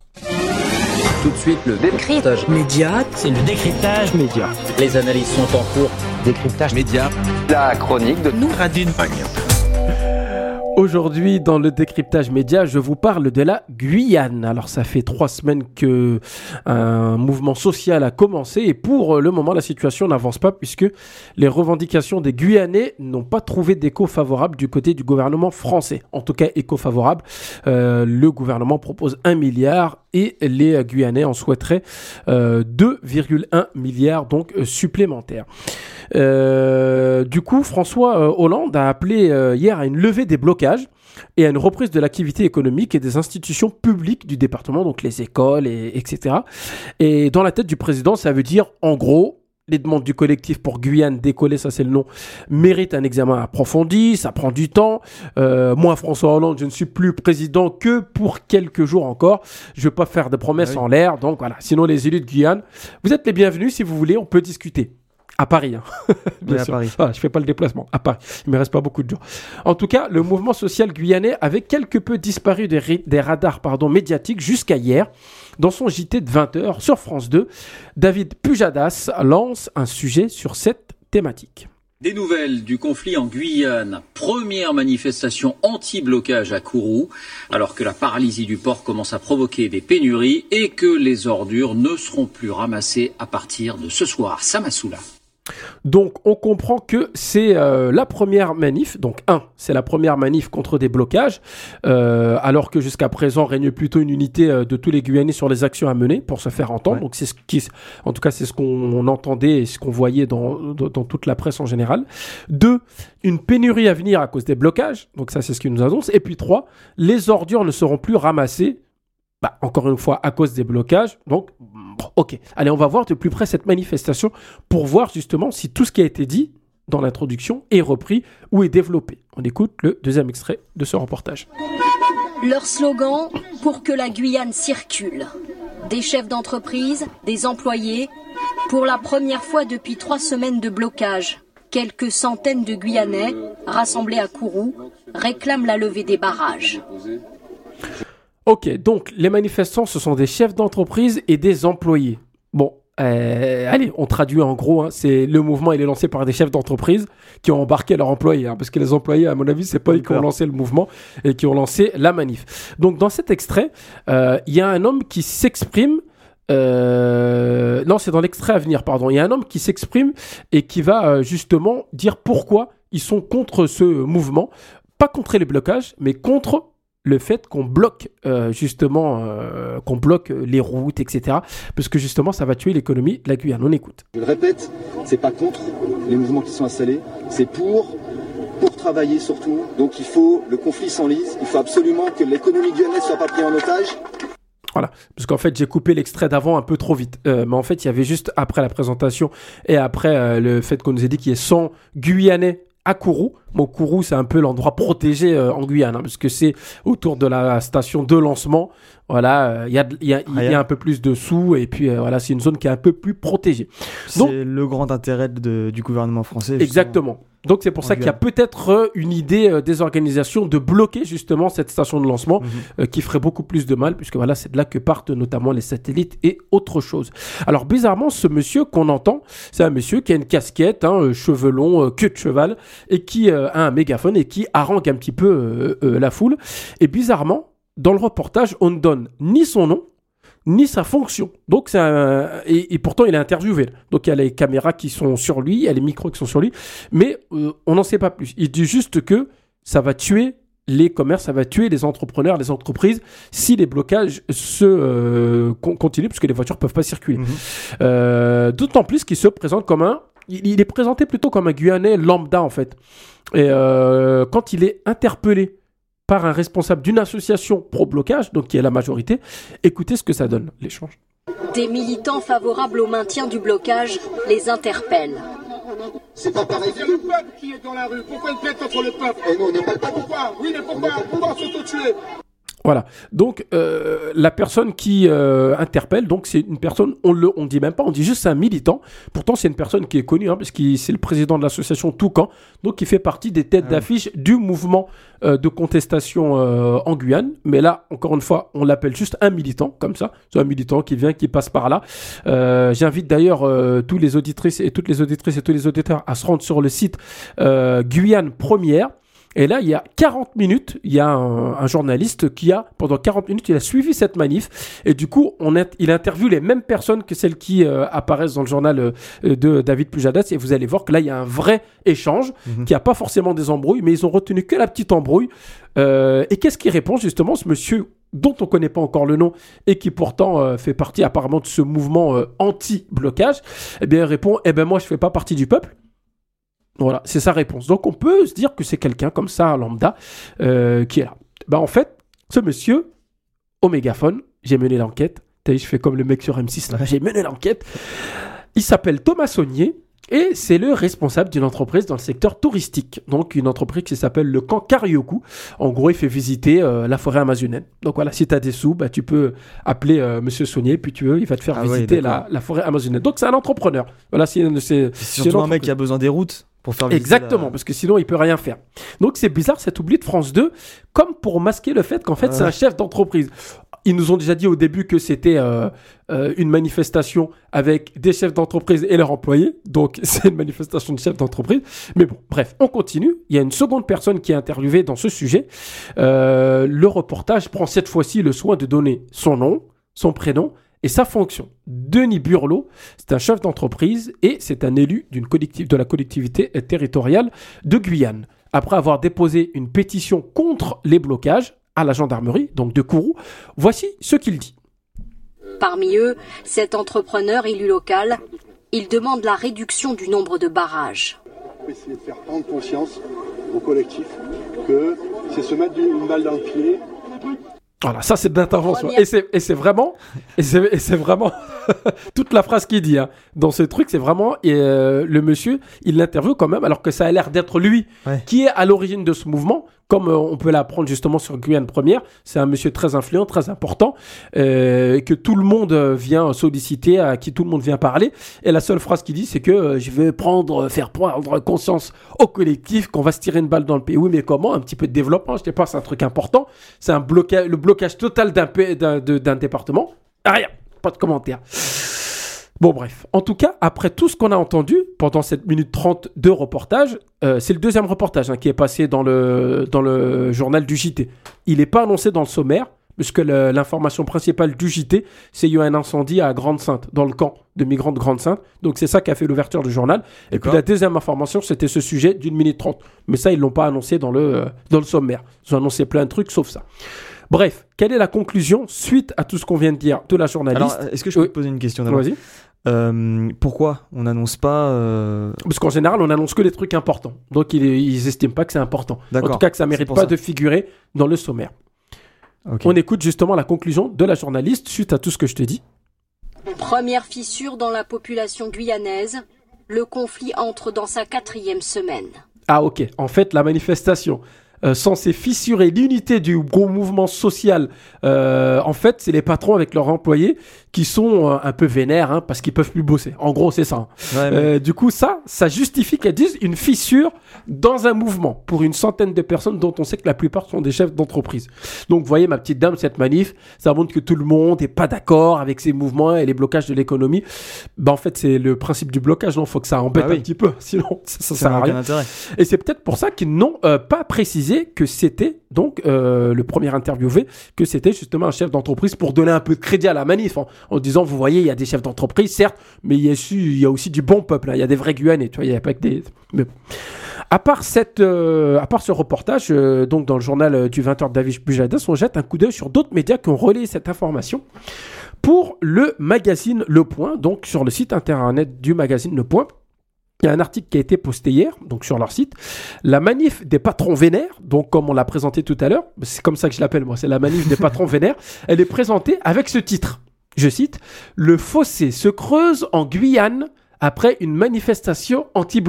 Tout de suite, le décryptage média. C'est le décryptage média. Les analyses sont en cours. Décryptage média. La chronique de Nouradine. Aujourd'hui, dans le décryptage média, je vous parle de la Guyane. Alors, ça fait 3 semaines que un mouvement social a commencé et pour le moment, la situation n'avance pas puisque les revendications des Guyanais n'ont pas trouvé d'écho favorable du côté du gouvernement français. En tout cas, écho favorable. Le gouvernement propose 1 milliard et les Guyanais en souhaiteraient 2,1 milliards donc supplémentaires. Du coup, François Hollande a appelé hier à une levée des blocages et à une reprise de l'activité économique et des institutions publiques du département, donc les écoles, etc. Et dans la tête du président, ça veut dire, en gros, les demandes du collectif pour Guyane décoller, ça c'est le nom, méritent un examen approfondi, ça prend du temps. Moi, François Hollande, je ne suis plus président que pour quelques jours encore. Je ne vais pas faire de promesses en l'air, donc voilà. Sinon, les élus de Guyane, vous êtes les bienvenus si vous voulez, on peut discuter. À Paris, hein. Bien sûr. À Paris. Ah, je fais pas le déplacement. À Paris. Il me reste pas beaucoup de jours. En tout cas, le mouvement social guyanais avait quelque peu disparu des radars médiatiques jusqu'à hier. Dans son JT de 20h sur France 2, David Pujadas lance un sujet sur cette thématique. Des nouvelles du conflit en Guyane. Première manifestation anti-blocage à Kourou, alors que la paralysie du port commence à provoquer des pénuries et que les ordures ne seront plus ramassées à partir de ce soir. Samassoula. Donc on comprend que c'est la première manif, donc c'est la première manif contre des blocages, alors que jusqu'à présent règne plutôt une unité de tous les Guyanais sur les actions à mener pour se faire entendre. Ouais. Donc en tout cas c'est ce qu'on entendait et ce qu'on voyait dans toute la presse en général. 2, une pénurie à venir à cause des blocages, donc ça c'est ce qu'ils nous annoncent. Et puis 3, les ordures ne seront plus ramassées. Encore une fois, à cause des blocages. Donc, ok. Allez, on va voir de plus près cette manifestation pour voir justement si tout ce qui a été dit dans l'introduction est repris ou est développé. On écoute le deuxième extrait de ce reportage. Leur slogan, pour que la Guyane circule. Des chefs d'entreprise, des employés, pour la première fois depuis 3 semaines de blocage. Quelques centaines de Guyanais, rassemblés à Kourou, réclament la levée des barrages. Ok, donc les manifestants, ce sont des chefs d'entreprise et des employés. Bon, allez, on traduit en gros. Le mouvement, il est lancé par des chefs d'entreprise qui ont embarqué leurs employés. Parce que les employés, à mon avis, c'est pas eux qui ont lancé le mouvement et qui ont lancé la manif. Donc, dans cet extrait, il y a un homme qui s'exprime. Non, c'est dans l'extrait à venir, pardon. Il y a un homme qui s'exprime et qui va justement dire pourquoi ils sont contre ce mouvement. Pas contre les blocages, mais contre le fait qu'on bloque qu'on bloque les routes, etc. Parce que justement, ça va tuer l'économie de la Guyane. On écoute. Je le répète, c'est pas contre les mouvements qui sont installés, c'est pour travailler surtout. Donc il faut, le conflit s'enlise, il faut absolument que l'économie guyanaise soit pas prise en otage. Voilà, parce qu'en fait j'ai coupé l'extrait d'avant un peu trop vite, mais en fait il y avait juste après la présentation et après le fait qu'on nous ait dit qu'il y ait 100 Guyanais à Kourou. Bon, Kourou, c'est un peu l'endroit protégé en Guyane, parce que c'est autour de la station de lancement. Voilà, il y a un peu plus de sous, et puis voilà, c'est une zone qui est un peu plus protégée. Donc, c'est le grand intérêt du gouvernement français. Exactement. Donc c'est pour ça qu'il y a peut-être une idée des organisations de bloquer justement cette station de lancement qui ferait beaucoup plus de mal, puisque voilà, c'est de là que partent notamment les satellites et autre chose. Alors bizarrement, ce monsieur qu'on entend, c'est un monsieur qui a une casquette, cheveux longs, queue de cheval, et qui a un mégaphone et qui harangue un petit peu la foule. Et bizarrement, dans le reportage, on ne donne ni son nom, ni sa fonction. Donc et pourtant il est interviewé. Donc il y a les caméras qui sont sur lui, il y a les micros qui sont sur lui, mais on n'en sait pas plus. Il dit juste que ça va tuer les commerces, ça va tuer les entrepreneurs, les entreprises, si les blocages se continuent, puisque les voitures peuvent pas circuler. D'autant plus qu'il se présente comme il est présenté plutôt comme un Guyanais lambda en fait. Et quand il est interpellé par un responsable d'une association pro-blocage, donc qui est la majorité, écoutez ce que ça donne, l'échange. Des militants favorables au maintien du blocage les interpellent. C'est pas pareil. C'est le peuple qui est dans la rue. Pourquoi une plainte contre le peuple? Et nous, on n'est pas le peuple. Pourquoi? Oui, mais pourquoi s'auto-tuer? Voilà. Donc, la personne qui interpelle, donc c'est une personne, on dit même pas, on dit juste c'est un militant. Pourtant, c'est une personne qui est connue, parce que c'est le président de l'association Toucan, donc il fait partie des têtes d'affiche du mouvement de contestation en Guyane. Mais là, encore une fois, on l'appelle juste un militant, comme ça. C'est un militant qui vient, qui passe par là. J'invite d'ailleurs toutes les auditrices et tous les auditeurs à se rendre sur le site Guyane Première. Et là, il y a 40 minutes, il y a un journaliste qui a, pendant 40 minutes, il a suivi cette manif. Et du coup, il interviewe les mêmes personnes que celles qui apparaissent dans le journal de David Pujadas. Et vous allez voir que là, il y a un vrai échange, qu'il n'y a pas forcément des embrouilles, mais ils ont retenu que la petite embrouille. Et qu'est-ce qu'il répond justement, ce monsieur dont on ne connaît pas encore le nom et qui pourtant fait partie apparemment de ce mouvement anti-blocage? Eh bien, il répond, moi, je ne fais pas partie du peuple. Voilà, c'est sa réponse. Donc, on peut se dire que c'est quelqu'un comme ça, lambda, qui est là. En fait, ce monsieur, au mégaphone, j'ai mené l'enquête. T'as vu, je fais comme le mec sur M6, là. J'ai mené l'enquête. Il s'appelle Thomas Saunier et c'est le responsable d'une entreprise dans le secteur touristique. Donc, une entreprise qui s'appelle le Camp Karioku. En gros, il fait visiter la forêt amazonienne. Donc, voilà, si tu as des sous, tu peux appeler monsieur Saunier, puis il va te faire visiter la forêt amazonienne. Donc, c'est un entrepreneur. Voilà, c'est surtout un mec qui a besoin des routes. Pour faire exactement, parce que sinon il peut rien faire. Donc c'est bizarre cet oubli de France 2, comme pour masquer le fait qu'en fait c'est un chef d'entreprise. Ils nous ont déjà dit au début que c'était une manifestation avec des chefs d'entreprise et leurs employés, donc c'est une manifestation de chefs d'entreprise. Mais bon, bref, on continue. Il y a une seconde personne qui est interviewée dans ce sujet. Le reportage prend cette fois-ci le soin de donner son nom, son prénom et sa fonction. Denis Burlot, c'est un chef d'entreprise et c'est un élu de la collectivité territoriale de Guyane. Après avoir déposé une pétition contre les blocages à la gendarmerie, donc de Kourou, voici ce qu'il dit. Parmi eux, cet entrepreneur élu local, il demande la réduction du nombre de barrages. Essayer de faire prendre conscience au collectif que c'est se mettre une balle dans le pied. Voilà, ça c'est de l'intervention. Et c'est vraiment toute la phrase qu'il dit dans ce truc, c'est vraiment le monsieur, il l'interviewe quand même, alors que ça a l'air d'être lui qui est à l'origine de ce mouvement, comme on peut l'apprendre justement sur Guyane Première. C'est un monsieur très influent, très important, que tout le monde vient solliciter, à qui tout le monde vient parler. Et la seule phrase qu'il dit, c'est que je vais faire prendre conscience au collectif qu'on va se tirer une balle dans le pied. Oui, mais comment? Un petit peu de développement, je sais pas, c'est un truc important. C'est le blocage total d'un département. Rien, pas de commentaire. Bon bref, en tout cas, après tout ce qu'on a entendu pendant cette minute 30 de reportage, c'est le deuxième reportage qui est passé dans le journal du JT. Il n'est pas annoncé dans le sommaire, puisque l'information principale du JT, c'est qu'il y a eu un incendie à Grande-Sainte, dans le camp de migrants de Grande-Sainte. Donc c'est ça qui a fait l'ouverture du journal. Et puis la deuxième information, c'était ce sujet d'une minute 30. Mais ça, ils ne l'ont pas annoncé dans le sommaire. Ils ont annoncé plein de trucs, sauf ça. Bref, quelle est la conclusion suite à tout ce qu'on vient de dire de la journaliste? Alors, est-ce que je peux te poser une question d'abord? Vas-y. Pourquoi on n'annonce pas Parce qu'en général, on n'annonce que les trucs importants. Donc, ils estiment pas que c'est important. D'accord. En tout cas, que ça mérite pas de figurer dans le sommaire. Okay. On écoute justement la conclusion de la journaliste suite à tout ce que je te dis. Première fissure dans la population guyanaise. Le conflit entre dans sa 4e semaine. Ah ok. En fait, la manifestation censée fissurer l'unité du gros mouvement social, en fait, c'est les patrons avec leurs employés qui sont un peu vénères parce qu'ils peuvent plus bosser. En gros, c'est ça. Ouais, du coup, ça justifie qu'elles disent une fissure dans un mouvement pour une centaine de personnes dont on sait que la plupart sont des chefs d'entreprise. Donc, vous voyez, ma petite dame, cette manif, ça montre que tout le monde n'est pas d'accord avec ces mouvements et les blocages de l'économie. En fait, c'est le principe du blocage. Il faut que ça embête un petit peu, sinon ça sert à rien. Intérêt. Et c'est peut-être pour ça qu'ils n'ont pas précisé que c'était donc le premier interviewé, que c'était justement un chef d'entreprise pour donner un peu de crédit à la manif, en disant, vous voyez, il y a des chefs d'entreprise, certes, mais il y a aussi du bon peuple, il y a des vrais Guyanais, tu vois, il n'y a pas que des... Mais bon. À part ce reportage, donc dans le journal du 20h de David Pujadas, on jette un coup d'œil sur d'autres médias qui ont relayé cette information. Pour le magazine Le Point, donc sur le site internet du magazine Le Point, il y a un article qui a été posté hier, donc sur leur site. La manif des patrons vénères, donc comme on l'a présenté tout à l'heure, c'est comme ça que je l'appelle moi, c'est la manif des patrons vénères, elle est présentée avec ce titre. Je cite, « Le fossé se creuse en Guyane après une manifestation anti-blocage ».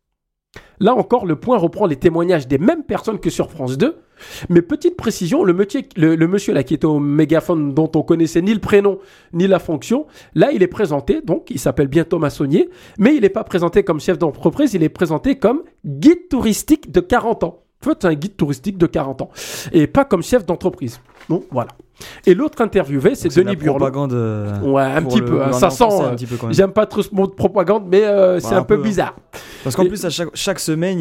Là encore, Le Point reprend les témoignages des mêmes personnes que sur France 2. Mais petite précision, le monsieur là qui était au mégaphone dont on connaissait ni le prénom ni la fonction, là il est présenté, donc il s'appelle bien Thomas Saunier, mais il n'est pas présenté comme chef d'entreprise, il est présenté comme guide touristique de 40 ans. En fait, c'est un guide touristique de 40 ans. Et pas comme chef d'entreprise. Donc voilà. Et l'autre interviewé, c'est Denis Burlot. Propagande. Ouais, un petit peu. Ça sent. J'aime pas trop ce mot de propagande, mais c'est un peu bizarre. Parce qu'en plus, à chaque semaine,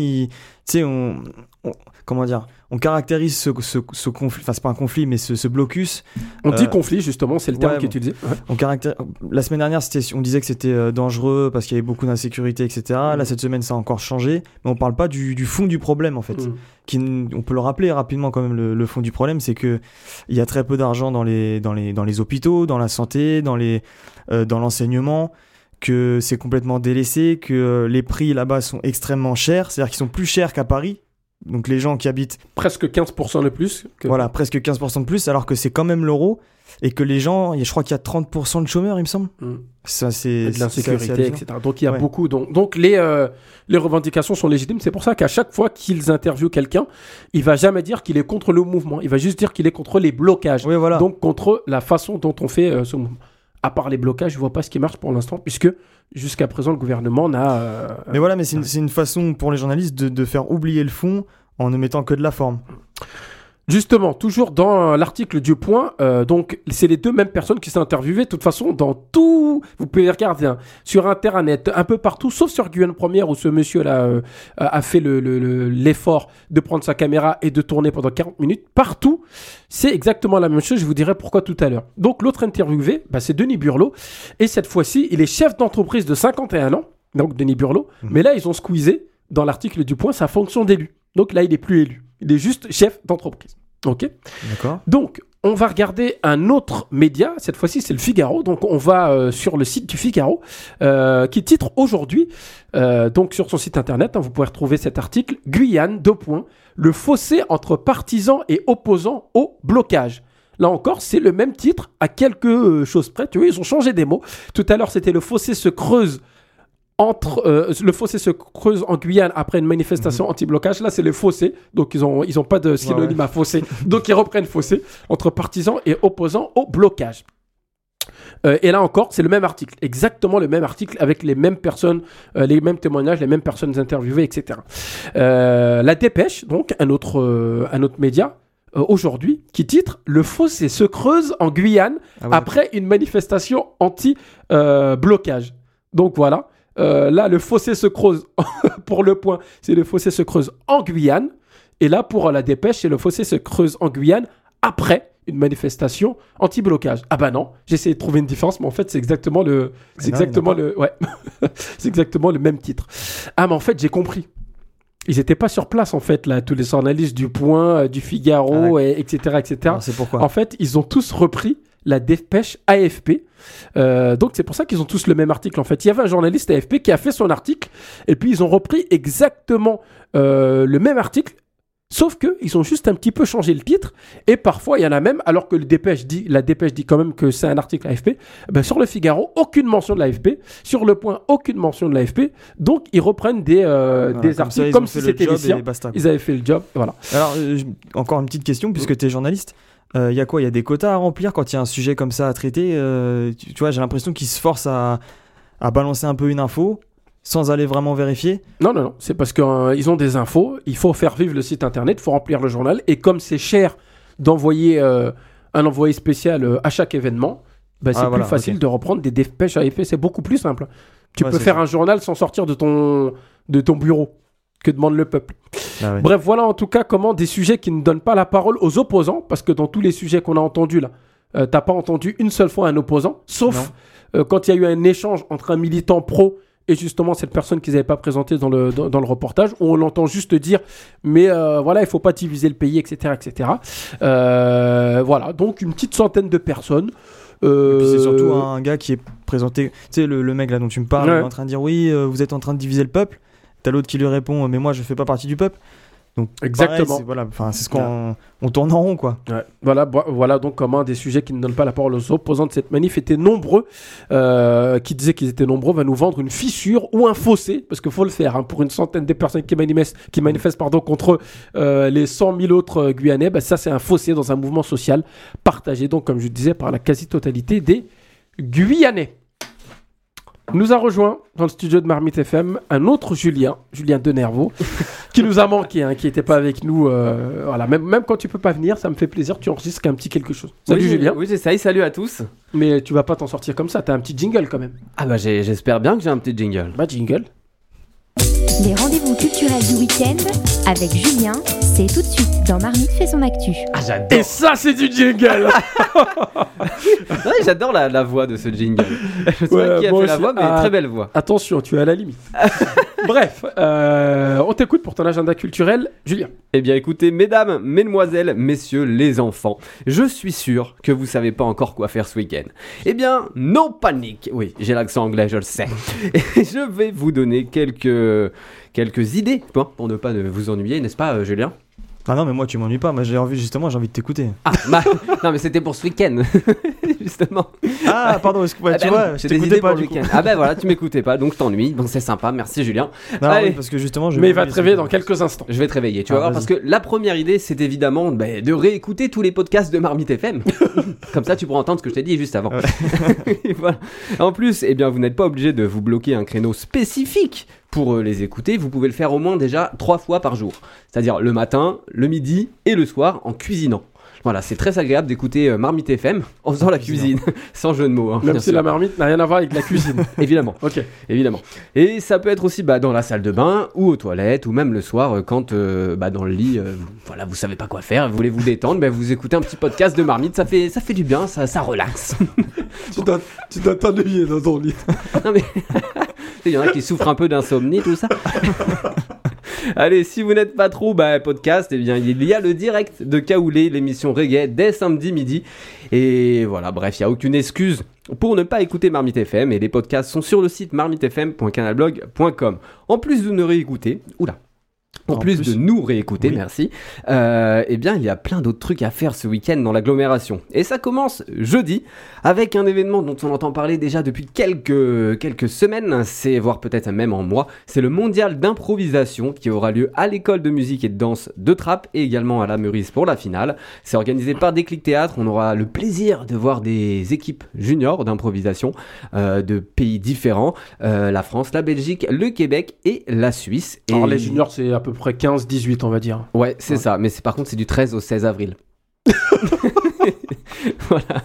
on caractérise ce conflit, enfin c'est pas un conflit, mais ce blocus. On dit conflit, justement, c'est le terme qui est utilisé. Ouais. La semaine dernière, on disait que c'était dangereux parce qu'il y avait beaucoup d'insécurité, etc. Là, cette semaine, ça a encore changé, mais on parle pas du fond du problème, en fait. On peut le rappeler rapidement quand même, le fond du problème, c'est que il y a très peu d'argent dans les hôpitaux, dans la santé, dans l'enseignement, que c'est complètement délaissé, que les prix là-bas sont extrêmement chers, c'est-à-dire qu'ils sont plus chers qu'à Paris. Donc les gens qui habitent... Presque 15% de plus. Voilà, presque 15% de plus, alors que c'est quand même l'euro. Et que les gens, je crois qu'il y a 30% de chômeurs, il me semble. Ça, c'est de l'insécurité, etc. Donc il y a beaucoup... Donc les revendications sont légitimes. C'est pour ça qu'à chaque fois qu'ils interviewent quelqu'un, il va jamais dire qu'il est contre le mouvement. Il va juste dire qu'il est contre les blocages. Oui, voilà. Donc contre la façon dont on fait ce mouvement. À part les blocages, je vois pas ce qui marche pour l'instant, puisque jusqu'à présent, le gouvernement n'a... Mais voilà, mais c'est une façon pour les journalistes de faire oublier le fond en ne mettant que de la forme. Justement, toujours dans l'article du Point, donc c'est les deux mêmes personnes qui sont interviewées. De toute façon, dans tout, vous pouvez regarder sur Internet, un peu partout, sauf sur Guyane Première où ce monsieur-là a fait l'effort de prendre sa caméra et de tourner pendant 40 minutes. Partout, c'est exactement la même chose. Je vous dirai pourquoi tout à l'heure. Donc l'autre interviewé, c'est Denis Burlot, et cette fois-ci, il est chef d'entreprise de 51 ans. Donc Denis Burlot, mais là ils ont squeezé dans l'article du Point sa fonction d'élu. Donc là, il est plus élu. Il est juste chef d'entreprise. Ok. D'accord. Donc, on va regarder un autre média. Cette fois-ci, c'est le Figaro. Donc, on va sur le site du Figaro qui titre aujourd'hui, donc sur son site internet, vous pouvez retrouver cet article. Guyane, : le fossé entre partisans et opposants au blocage. Là encore, c'est le même titre à quelque chose près. Tu vois, ils ont changé des mots. Tout à l'heure, c'était le fossé se creuse le fossé se creuse en Guyane après une manifestation anti-blocage. Là, c'est le fossé. Donc, ils ont pas de synonyme à fossé. Donc, ils reprennent fossé entre partisans et opposants au blocage. Et là encore, c'est le même article. Exactement le même article avec les mêmes personnes, les mêmes témoignages, les mêmes personnes interviewées, etc. La Dépêche, donc, un autre média, aujourd'hui, qui titre « Le fossé se creuse en Guyane après une manifestation anti-blocage ». Donc, voilà. Là, le fossé se creuse pour le Point, c'est le fossé se creuse en Guyane. Et là, pour la Dépêche, c'est le fossé se creuse en Guyane après une manifestation anti-blocage. Ah bah non, j'ai essayé de trouver une différence, mais en fait, c'est exactement le même titre. Ah, mais en fait, j'ai compris. Ils n'étaient pas sur place, en fait, là, tous les journalistes du Point, du Figaro, etc. Alors, c'est pourquoi. En fait, ils ont tous repris la Dépêche AFP. Donc c'est pour ça qu'ils ont tous le même article en fait. Il y avait un journaliste AFP qui a fait son article et puis ils ont repris exactement le même article, sauf qu'ils ont juste un petit peu changé le titre et parfois il y en a même, alors que la Dépêche dit quand même que c'est un article AFP, sur le Figaro, aucune mention de l'AFP, sur le Point, aucune mention de l'AFP, donc ils reprennent des articles comme si c'était les siens. Ils avaient fait le job, voilà. Alors encore une petite question, puisque tu es journaliste. Il y a quoi ? Il y a des quotas à remplir quand il y a un sujet comme ça à traiter. Tu vois, j'ai l'impression qu'ils se forcent à balancer un peu une info sans aller vraiment vérifier. Non. C'est parce qu'ils ont des infos. Il faut faire vivre le site internet, il faut remplir le journal. Et comme c'est cher d'envoyer un envoyé spécial à chaque événement, c'est plus facile de reprendre des dépêches à effet. C'est beaucoup plus simple. Tu peux faire un journal sans sortir de ton bureau. Que demande le peuple. Bref, voilà en tout cas comment des sujets qui ne donnent pas la parole aux opposants, parce que dans tous les sujets qu'on a entendus là, t'as pas entendu une seule fois un opposant, sauf quand il y a eu un échange entre un militant pro et justement cette personne qu'ils n'avaient pas présentée dans le reportage, où on l'entend juste dire mais voilà, il faut pas diviser le pays, etc. Voilà, donc une petite centaine de personnes. Et puis c'est surtout un gars qui est présenté, tu sais, le mec là dont tu me parles, il est en train de dire oui, vous êtes en train de diviser le peuple. T'as l'autre qui lui répond mais moi je fais pas partie du peuple. Donc exactement. Pareil, c'est ce qu'on tourne en rond quoi. Ouais. Voilà donc comment des sujets qui ne donnent pas la parole aux opposants de cette manif étaient nombreux, qui disaient qu'ils étaient nombreux, va nous vendre une fissure ou un fossé, parce qu'il faut le faire pour une centaine de personnes qui manifestent contre les 100 000 autres Guyanais. Ça c'est un fossé dans un mouvement social partagé donc comme je disais par la quasi-totalité des Guyanais. Nous a rejoint dans le studio de Marmite FM un autre Julien Denervaux, qui nous a manqué, qui n'était pas avec nous. Voilà, même quand tu peux pas venir, ça me fait plaisir, tu enregistres un petit quelque chose. Salut Julien. Oui, j'essaye, salut à tous. Mais tu vas pas t'en sortir comme ça, t'as un petit jingle quand même. Ah j'espère bien que j'ai un petit jingle. Jingle. Les rendez-vous culturels du week-end avec Julien, c'est tout de suite dans Marmite fait son actu. Ah, j'adore. Et ça, c'est du jingle. Ouais, j'adore la voix de ce jingle. Je sais pas qui a fait la voix, mais très belle voix. Attention, tu es à la limite. Bref, on t'écoute pour ton agenda culturel, Julien. Eh bien écoutez, mesdames, mesdemoiselles, messieurs, les enfants, je suis sûr que vous savez pas encore quoi faire ce week-end. Eh bien, no panique. Oui, j'ai l'accent anglais, je le sais. Et je vais vous donner quelques idées pour ne pas vous ennuyer, n'est-ce pas, Julien ? Ah non, mais moi tu m'ennuies pas, moi j'ai envie de t'écouter. Ah, non mais c'était pour ce week-end, justement. Ah pardon, tu vois, je t'écoutais pas du coup. Ah ben voilà, tu m'écoutais pas, donc je t'ennuie, donc c'est sympa, merci Julien. Non, oui, parce que justement, mais il va te réveiller dans quelques instants. Je vais te réveiller, tu vas voir, parce que la première idée, c'est évidemment de réécouter tous les podcasts de Marmite FM. Comme ça, tu pourras entendre ce que je t'ai dit juste avant. Ouais. Voilà. En plus, eh bien, vous n'êtes pas obligé de vous bloquer un créneau spécifique pour les écouter, vous pouvez le faire au moins déjà 3 fois par jour. C'est-à-dire le matin, le midi et le soir en cuisinant. Voilà, c'est très agréable d'écouter Marmite FM en faisant la cuisine, sans jeu de mots. Même si la marmite n'a rien à voir avec la cuisine. Évidemment. Ok. Évidemment. Et ça peut être aussi dans la salle de bain ou aux toilettes ou même le soir quand dans le lit, voilà, vous savez pas quoi faire, vous voulez vous détendre, vous écoutez un petit podcast de Marmite, ça fait du bien, ça relaxe. Tu dois t'ennuyer dans ton lit. Non mais il y en a qui souffrent un peu d'insomnie, tout ça. Allez, si vous n'êtes pas trop podcast, eh bien il y a le direct de Kaoulé, l'émission reggae dès samedi midi. Et voilà, bref, il n'y a aucune excuse pour ne pas écouter Marmite FM. Et les podcasts sont sur le site marmitefm.canalblog.com. En plus de nous réécouter, En plus de nous réécouter, oui. Merci, eh bien il y a plein d'autres trucs à faire ce week-end dans l'agglomération. Et ça commence jeudi avec un événement dont on entend parler déjà depuis quelques semaines, voire peut-être même en mois. C'est le mondial d'improvisation qui aura lieu à l'école de musique et de danse de Trappes et également à la Meurice pour la finale. C'est organisé par Déclic Théâtre. On aura le plaisir de voir des équipes juniors d'improvisation de pays différents, la France, la Belgique, le Québec et la Suisse. Alors les juniors, c'est à peu près 15-18 on va dire. Ouais, c'est ça, mais par contre c'est du 13 au 16 avril. Voilà.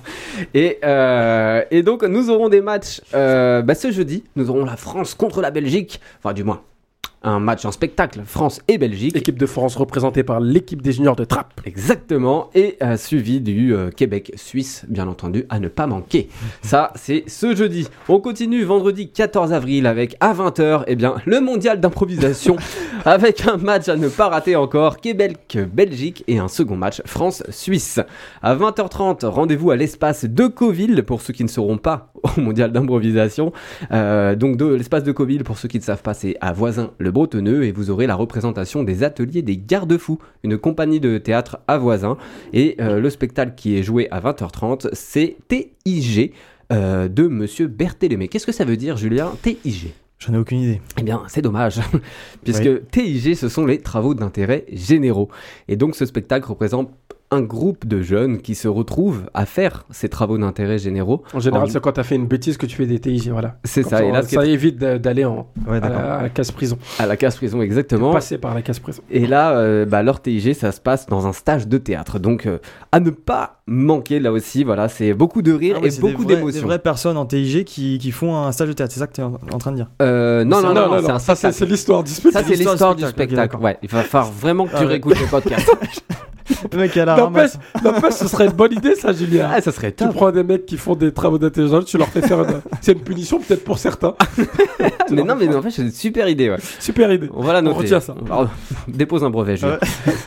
Et donc nous aurons des matchs ce jeudi, nous aurons la France contre la Belgique, enfin du moins un match en spectacle, France et Belgique. Équipe de France représentée par l'équipe des juniors de Trappes. Exactement, et suivi du Québec-Suisse, bien entendu, à ne pas manquer. Ça, c'est ce jeudi. On continue vendredi 14 avril avec, à 20h, le mondial d'improvisation avec un match à ne pas rater encore, Québec-Belgique et un second match France-Suisse. À 20h30, rendez-vous à l'espace de Coville pour ceux qui ne seront pas au mondial d'improvisation. Donc l'espace de Coville, pour ceux qui ne savent pas, c'est à Voisin-le-Bretonneux et vous aurez la représentation des ateliers des Garde-Fous, une compagnie de théâtre à Voisin. Et le spectacle qui est joué à 20h30, c'est TIG de Monsieur Berthélémy. Qu'est-ce que ça veut dire, Julien, TIG ? J'en ai aucune idée. Eh bien, c'est dommage, puisque oui. TIG, ce sont les travaux d'intérêt généraux. Et donc, ce spectacle représente un groupe de jeunes qui se retrouvent à faire ces travaux d'intérêt généraux. En général, c'est quand tu as fait une bêtise que tu fais des TIG, voilà. C'est ça. Et là, ça évite d'aller à la case-prison. À la case-prison, exactement. De passer par la case-prison. Et là, leur TIG, ça se passe dans un stage de théâtre. Donc, à ne pas manquer, là aussi, voilà, c'est beaucoup de rire et beaucoup d'émotions. Des vraies personnes en TIG qui font un stage de théâtre, c'est ça que tu es en train de dire ? Non, ça c'est l'histoire du spectacle. Ça, c'est l'histoire du spectacle, ouais. Il va falloir vraiment que tu réécoutes le podcast. Le mec, elle a ramasse. N'empêche, ce serait une bonne idée, ça, Julien. Ah, ça serait top. Tu prends des mecs qui font des travaux d'intelligence, tu leur fais faire c'est une punition peut-être pour certains. mais en fait, c'est une super idée, ouais. Super idée. On va la noter. On retient ça. Alors, dépose un brevet, Julien.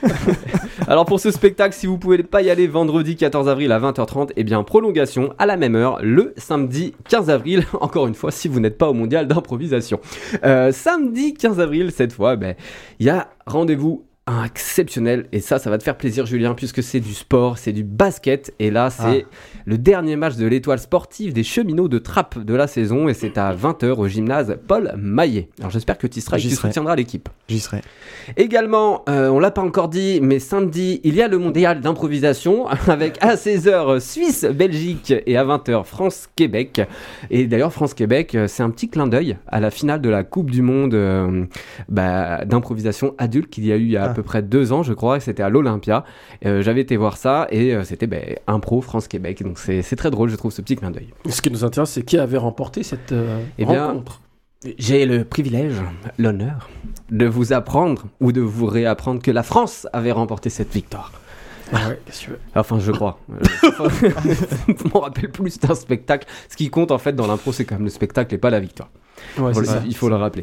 Alors, pour ce spectacle, si vous pouvez pas y aller vendredi 14 avril à 20h30, prolongation à la même heure le samedi 15 avril. Encore une fois, si vous n'êtes pas au mondial d'improvisation. Samedi 15 avril, cette fois, il y a rendez-vous exceptionnel, et ça va te faire plaisir, Julien, puisque c'est du sport, c'est du basket, et là c'est le dernier match de l'étoile sportive des cheminots de Trappes de la saison, et c'est à 20h au gymnase Paul Maillet. Alors j'espère que tu y seras et que tu soutiendras l'équipe. J'y serai. Également, on l'a pas encore dit, mais samedi il y a le mondial d'improvisation avec à 16h Suisse-Belgique et à 20h France-Québec. Et d'ailleurs France-Québec, c'est un petit clin d'œil à la finale de la Coupe du Monde d'improvisation adulte qu'il y a eu il y a à peu près 2 ans, je crois, et c'était à l'Olympia. J'avais été voir ça et c'était impro France-Québec. Donc c'est très drôle, je trouve, ce petit clin d'œil. Ce qui nous intéresse, c'est qui avait remporté cette rencontre. J'ai le privilège, l'honneur de vous apprendre ou de vous réapprendre que la France avait remporté cette victoire. Ah ouais, qu'est-ce que tu veux ? Enfin, je crois. Je m'en rappelle plus, c'est un spectacle. Ce qui compte en fait dans l'impro, c'est quand même le spectacle et pas la victoire. Ouais, Il faut le rappeler.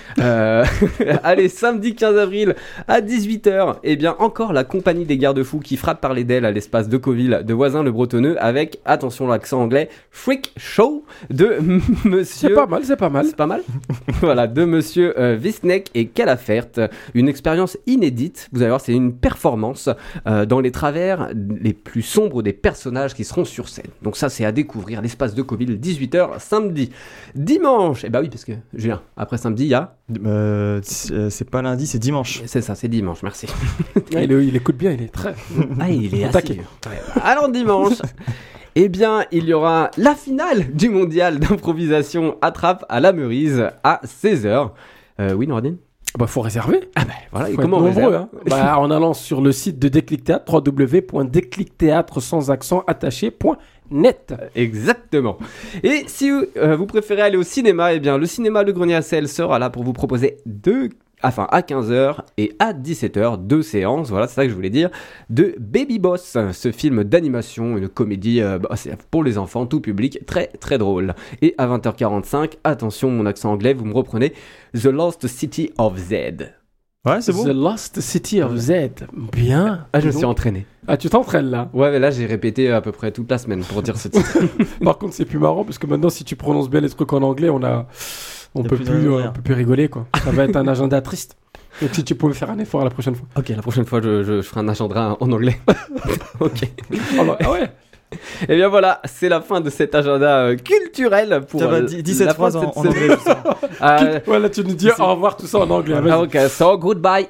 Allez, samedi 15 avril à 18h, eh bien encore la compagnie des garde-fous qui frappe par les DEL à l'espace de Coville de Voisin-le-Bretonneux avec, attention l'accent anglais, Freak Show de monsieur... C'est pas mal. C'est pas mal. Voilà, de monsieur Wisnek et Calafert. Une expérience inédite. Vous allez voir, c'est une performance dans les travers les plus sombres des personnages qui seront sur scène. Donc ça, c'est à découvrir, l'espace de Coville, 18h samedi. Dimanche, eh bah oui, parce que Julien, après samedi, il y a... c'est pas lundi, c'est dimanche. C'est ça, c'est dimanche, merci. Il écoute bien, il est très... Ah, il est assez... Ouais. Alors dimanche, eh bien, il y aura la finale du mondial d'improvisation Attrape à la Meurise à 16h. Oui, Nordine ? Bah, faut réserver. Ah bah voilà, et Faut comment être on nombreux, réserve hein. Bah, en allant sur le site de Déclic Théâtre, www.déclicthéâtre sans accent attaché.net. Exactement. Et si vous préférez aller au cinéma, eh bien le cinéma Le Grenier à Sel sera là pour vous proposer à 15h et à 17h, 2 séances, voilà, c'est ça que je voulais dire, de Baby Boss, ce film d'animation, une comédie c'est pour les enfants, tout public, très très drôle. Et à 20h45, attention mon accent anglais, vous me reprenez, The Lost City of Z. Ouais, c'est bon. The Lost City of Z. Bien. Ah, je me suis entraîné. Ah, tu t'entraînes là. Ouais, mais là j'ai répété à peu près toute la semaine pour dire ce titre. Par contre, c'est plus marrant parce que maintenant, si tu prononces bien les trucs en anglais, on peut plus rigoler, quoi. Ça va être un agenda triste. Donc si tu pouvais faire un effort la prochaine fois. Ok, la prochaine fois, je ferai un agenda en anglais. Ok. Ah ouais. Et bien voilà, c'est la fin de cet agenda culturel pour Ça va 17 phrases en anglais. Voilà, tu nous dis au revoir tout ça en anglais. Ok, so goodbye,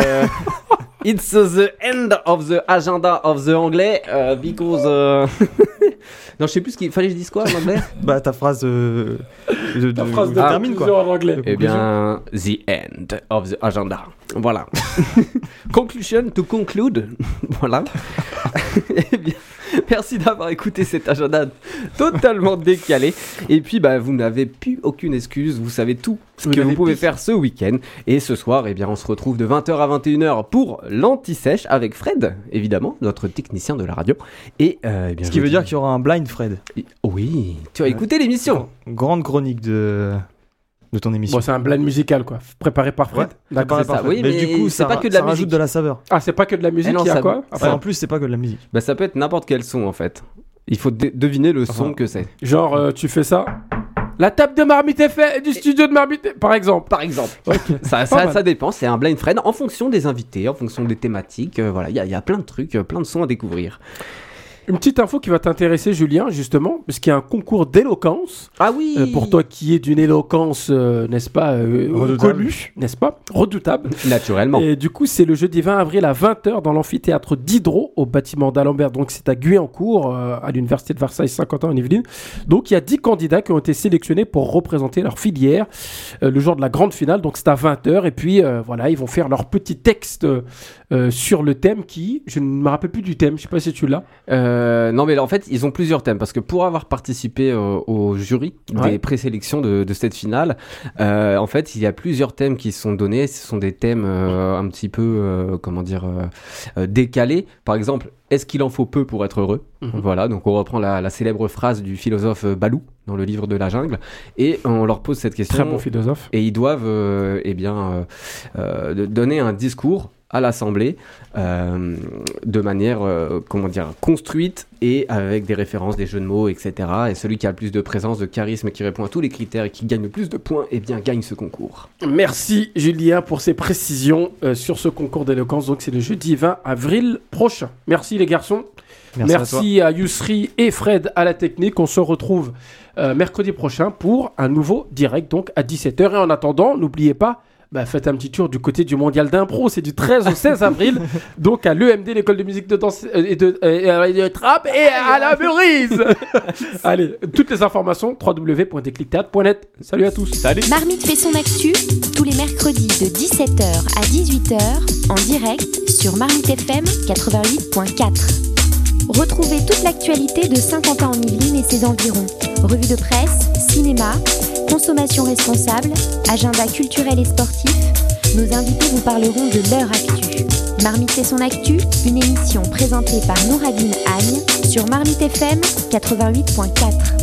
it's the end of the agenda of the anglais because non, je sais plus ce qu'il fallait que je dise quoi en anglais. Bah ta phrase ta phrase termine quoi en anglais. Eh bien, the end of the agenda. Voilà. Conclusion to conclude. Voilà. Eh bien, merci d'avoir écouté cet agenda totalement décalé. Et puis, bah, vous n'avez plus aucune excuse. Vous savez tout ce que vous pouvez faire ce week-end. Et ce soir, eh bien, on se retrouve de 20h à 21h pour l'anti-sèche avec Fred, évidemment, notre technicien de la radio. Et, eh bien, ce qui veut dire qu'il y aura un blind Fred. Oui, tu as écouté l'émission. Grande chronique de ton émission. Bon, c'est un blind musical, quoi. Préparé par Fred. Ouais, d'accord, c'est ça. Oui, mais du coup, c'est pas que de la musique. Rajoute de la saveur. Ah, c'est pas que de la musique, il y a quoi enfin, en plus, c'est pas que de la musique. Bah, ça peut être n'importe quel son, en fait. Il faut deviner le son que c'est. Genre, tu fais ça. La table de Marmite est faite du studio de Marmite, par exemple. Okay. ça dépend. C'est un blind Fred en fonction des invités, en fonction des thématiques. Voilà, il y a plein de trucs, plein de sons à découvrir. Une petite info qui va t'intéresser, Julien, justement, parce qu'il y a un concours d'éloquence. Ah oui. Pour toi qui es d'une éloquence, n'est-ce pas, connue, n'est-ce pas, redoutable. Naturellement. Et du coup, c'est le jeudi 20 avril à 20h dans l'amphithéâtre Diderot, au bâtiment d'Alembert. Donc, c'est à Guyancourt, à l'université de Versailles, Saint-Quentin en Yvelines. Donc, il y a 10 candidats qui ont été sélectionnés pour représenter leur filière le jour de la grande finale. Donc, c'est à 20h. Et puis, voilà, ils vont faire leur petit texte sur le thème qui, je ne me rappelle plus du thème. Je sais pas si tu l'as. Non, mais en fait, ils ont plusieurs thèmes parce que pour avoir participé au jury des présélections de cette finale, en fait, il y a plusieurs thèmes qui sont donnés. Ce sont des thèmes un petit peu, décalés. Par exemple, est-ce qu'il en faut peu pour être heureux ? Voilà, donc on reprend la célèbre phrase du philosophe Balou dans le livre de la jungle et on leur pose cette question. Très bon philosophe. Et ils doivent, donner un discours à l'Assemblée de manière construite et avec des références, des jeux de mots, etc. Et celui qui a le plus de présence, de charisme, qui répond à tous les critères et qui gagne le plus de points, eh bien gagne ce concours. Merci Julien pour ces précisions sur ce concours d'éloquence. Donc c'est le jeudi 20 avril prochain. Merci les garçons. Merci à Yousri et Fred à la technique. On se retrouve mercredi prochain pour un nouveau direct donc à 17h. Et en attendant, n'oubliez pas, faites un petit tour du côté du mondial d'impro, c'est du 13 au 16 avril, donc à l'EMD, l'école de musique de danse et de trap, et à la Meurise. Allez, toutes les informations, www.déclicthéâtre.net. Salut à tous. Salut. Marmite fait son actu, tous les mercredis de 17h à 18h, en direct sur Marmite FM 88.4. Retrouvez toute l'actualité de Saint-Quentin en Yvelines et ses environs. Revue de presse, cinéma, consommation responsable, agenda culturel et sportif. Nos invités vous parleront de leur actu. Marmite fait son actu, une émission présentée par Nouradine Agne sur Marmite FM 88.4.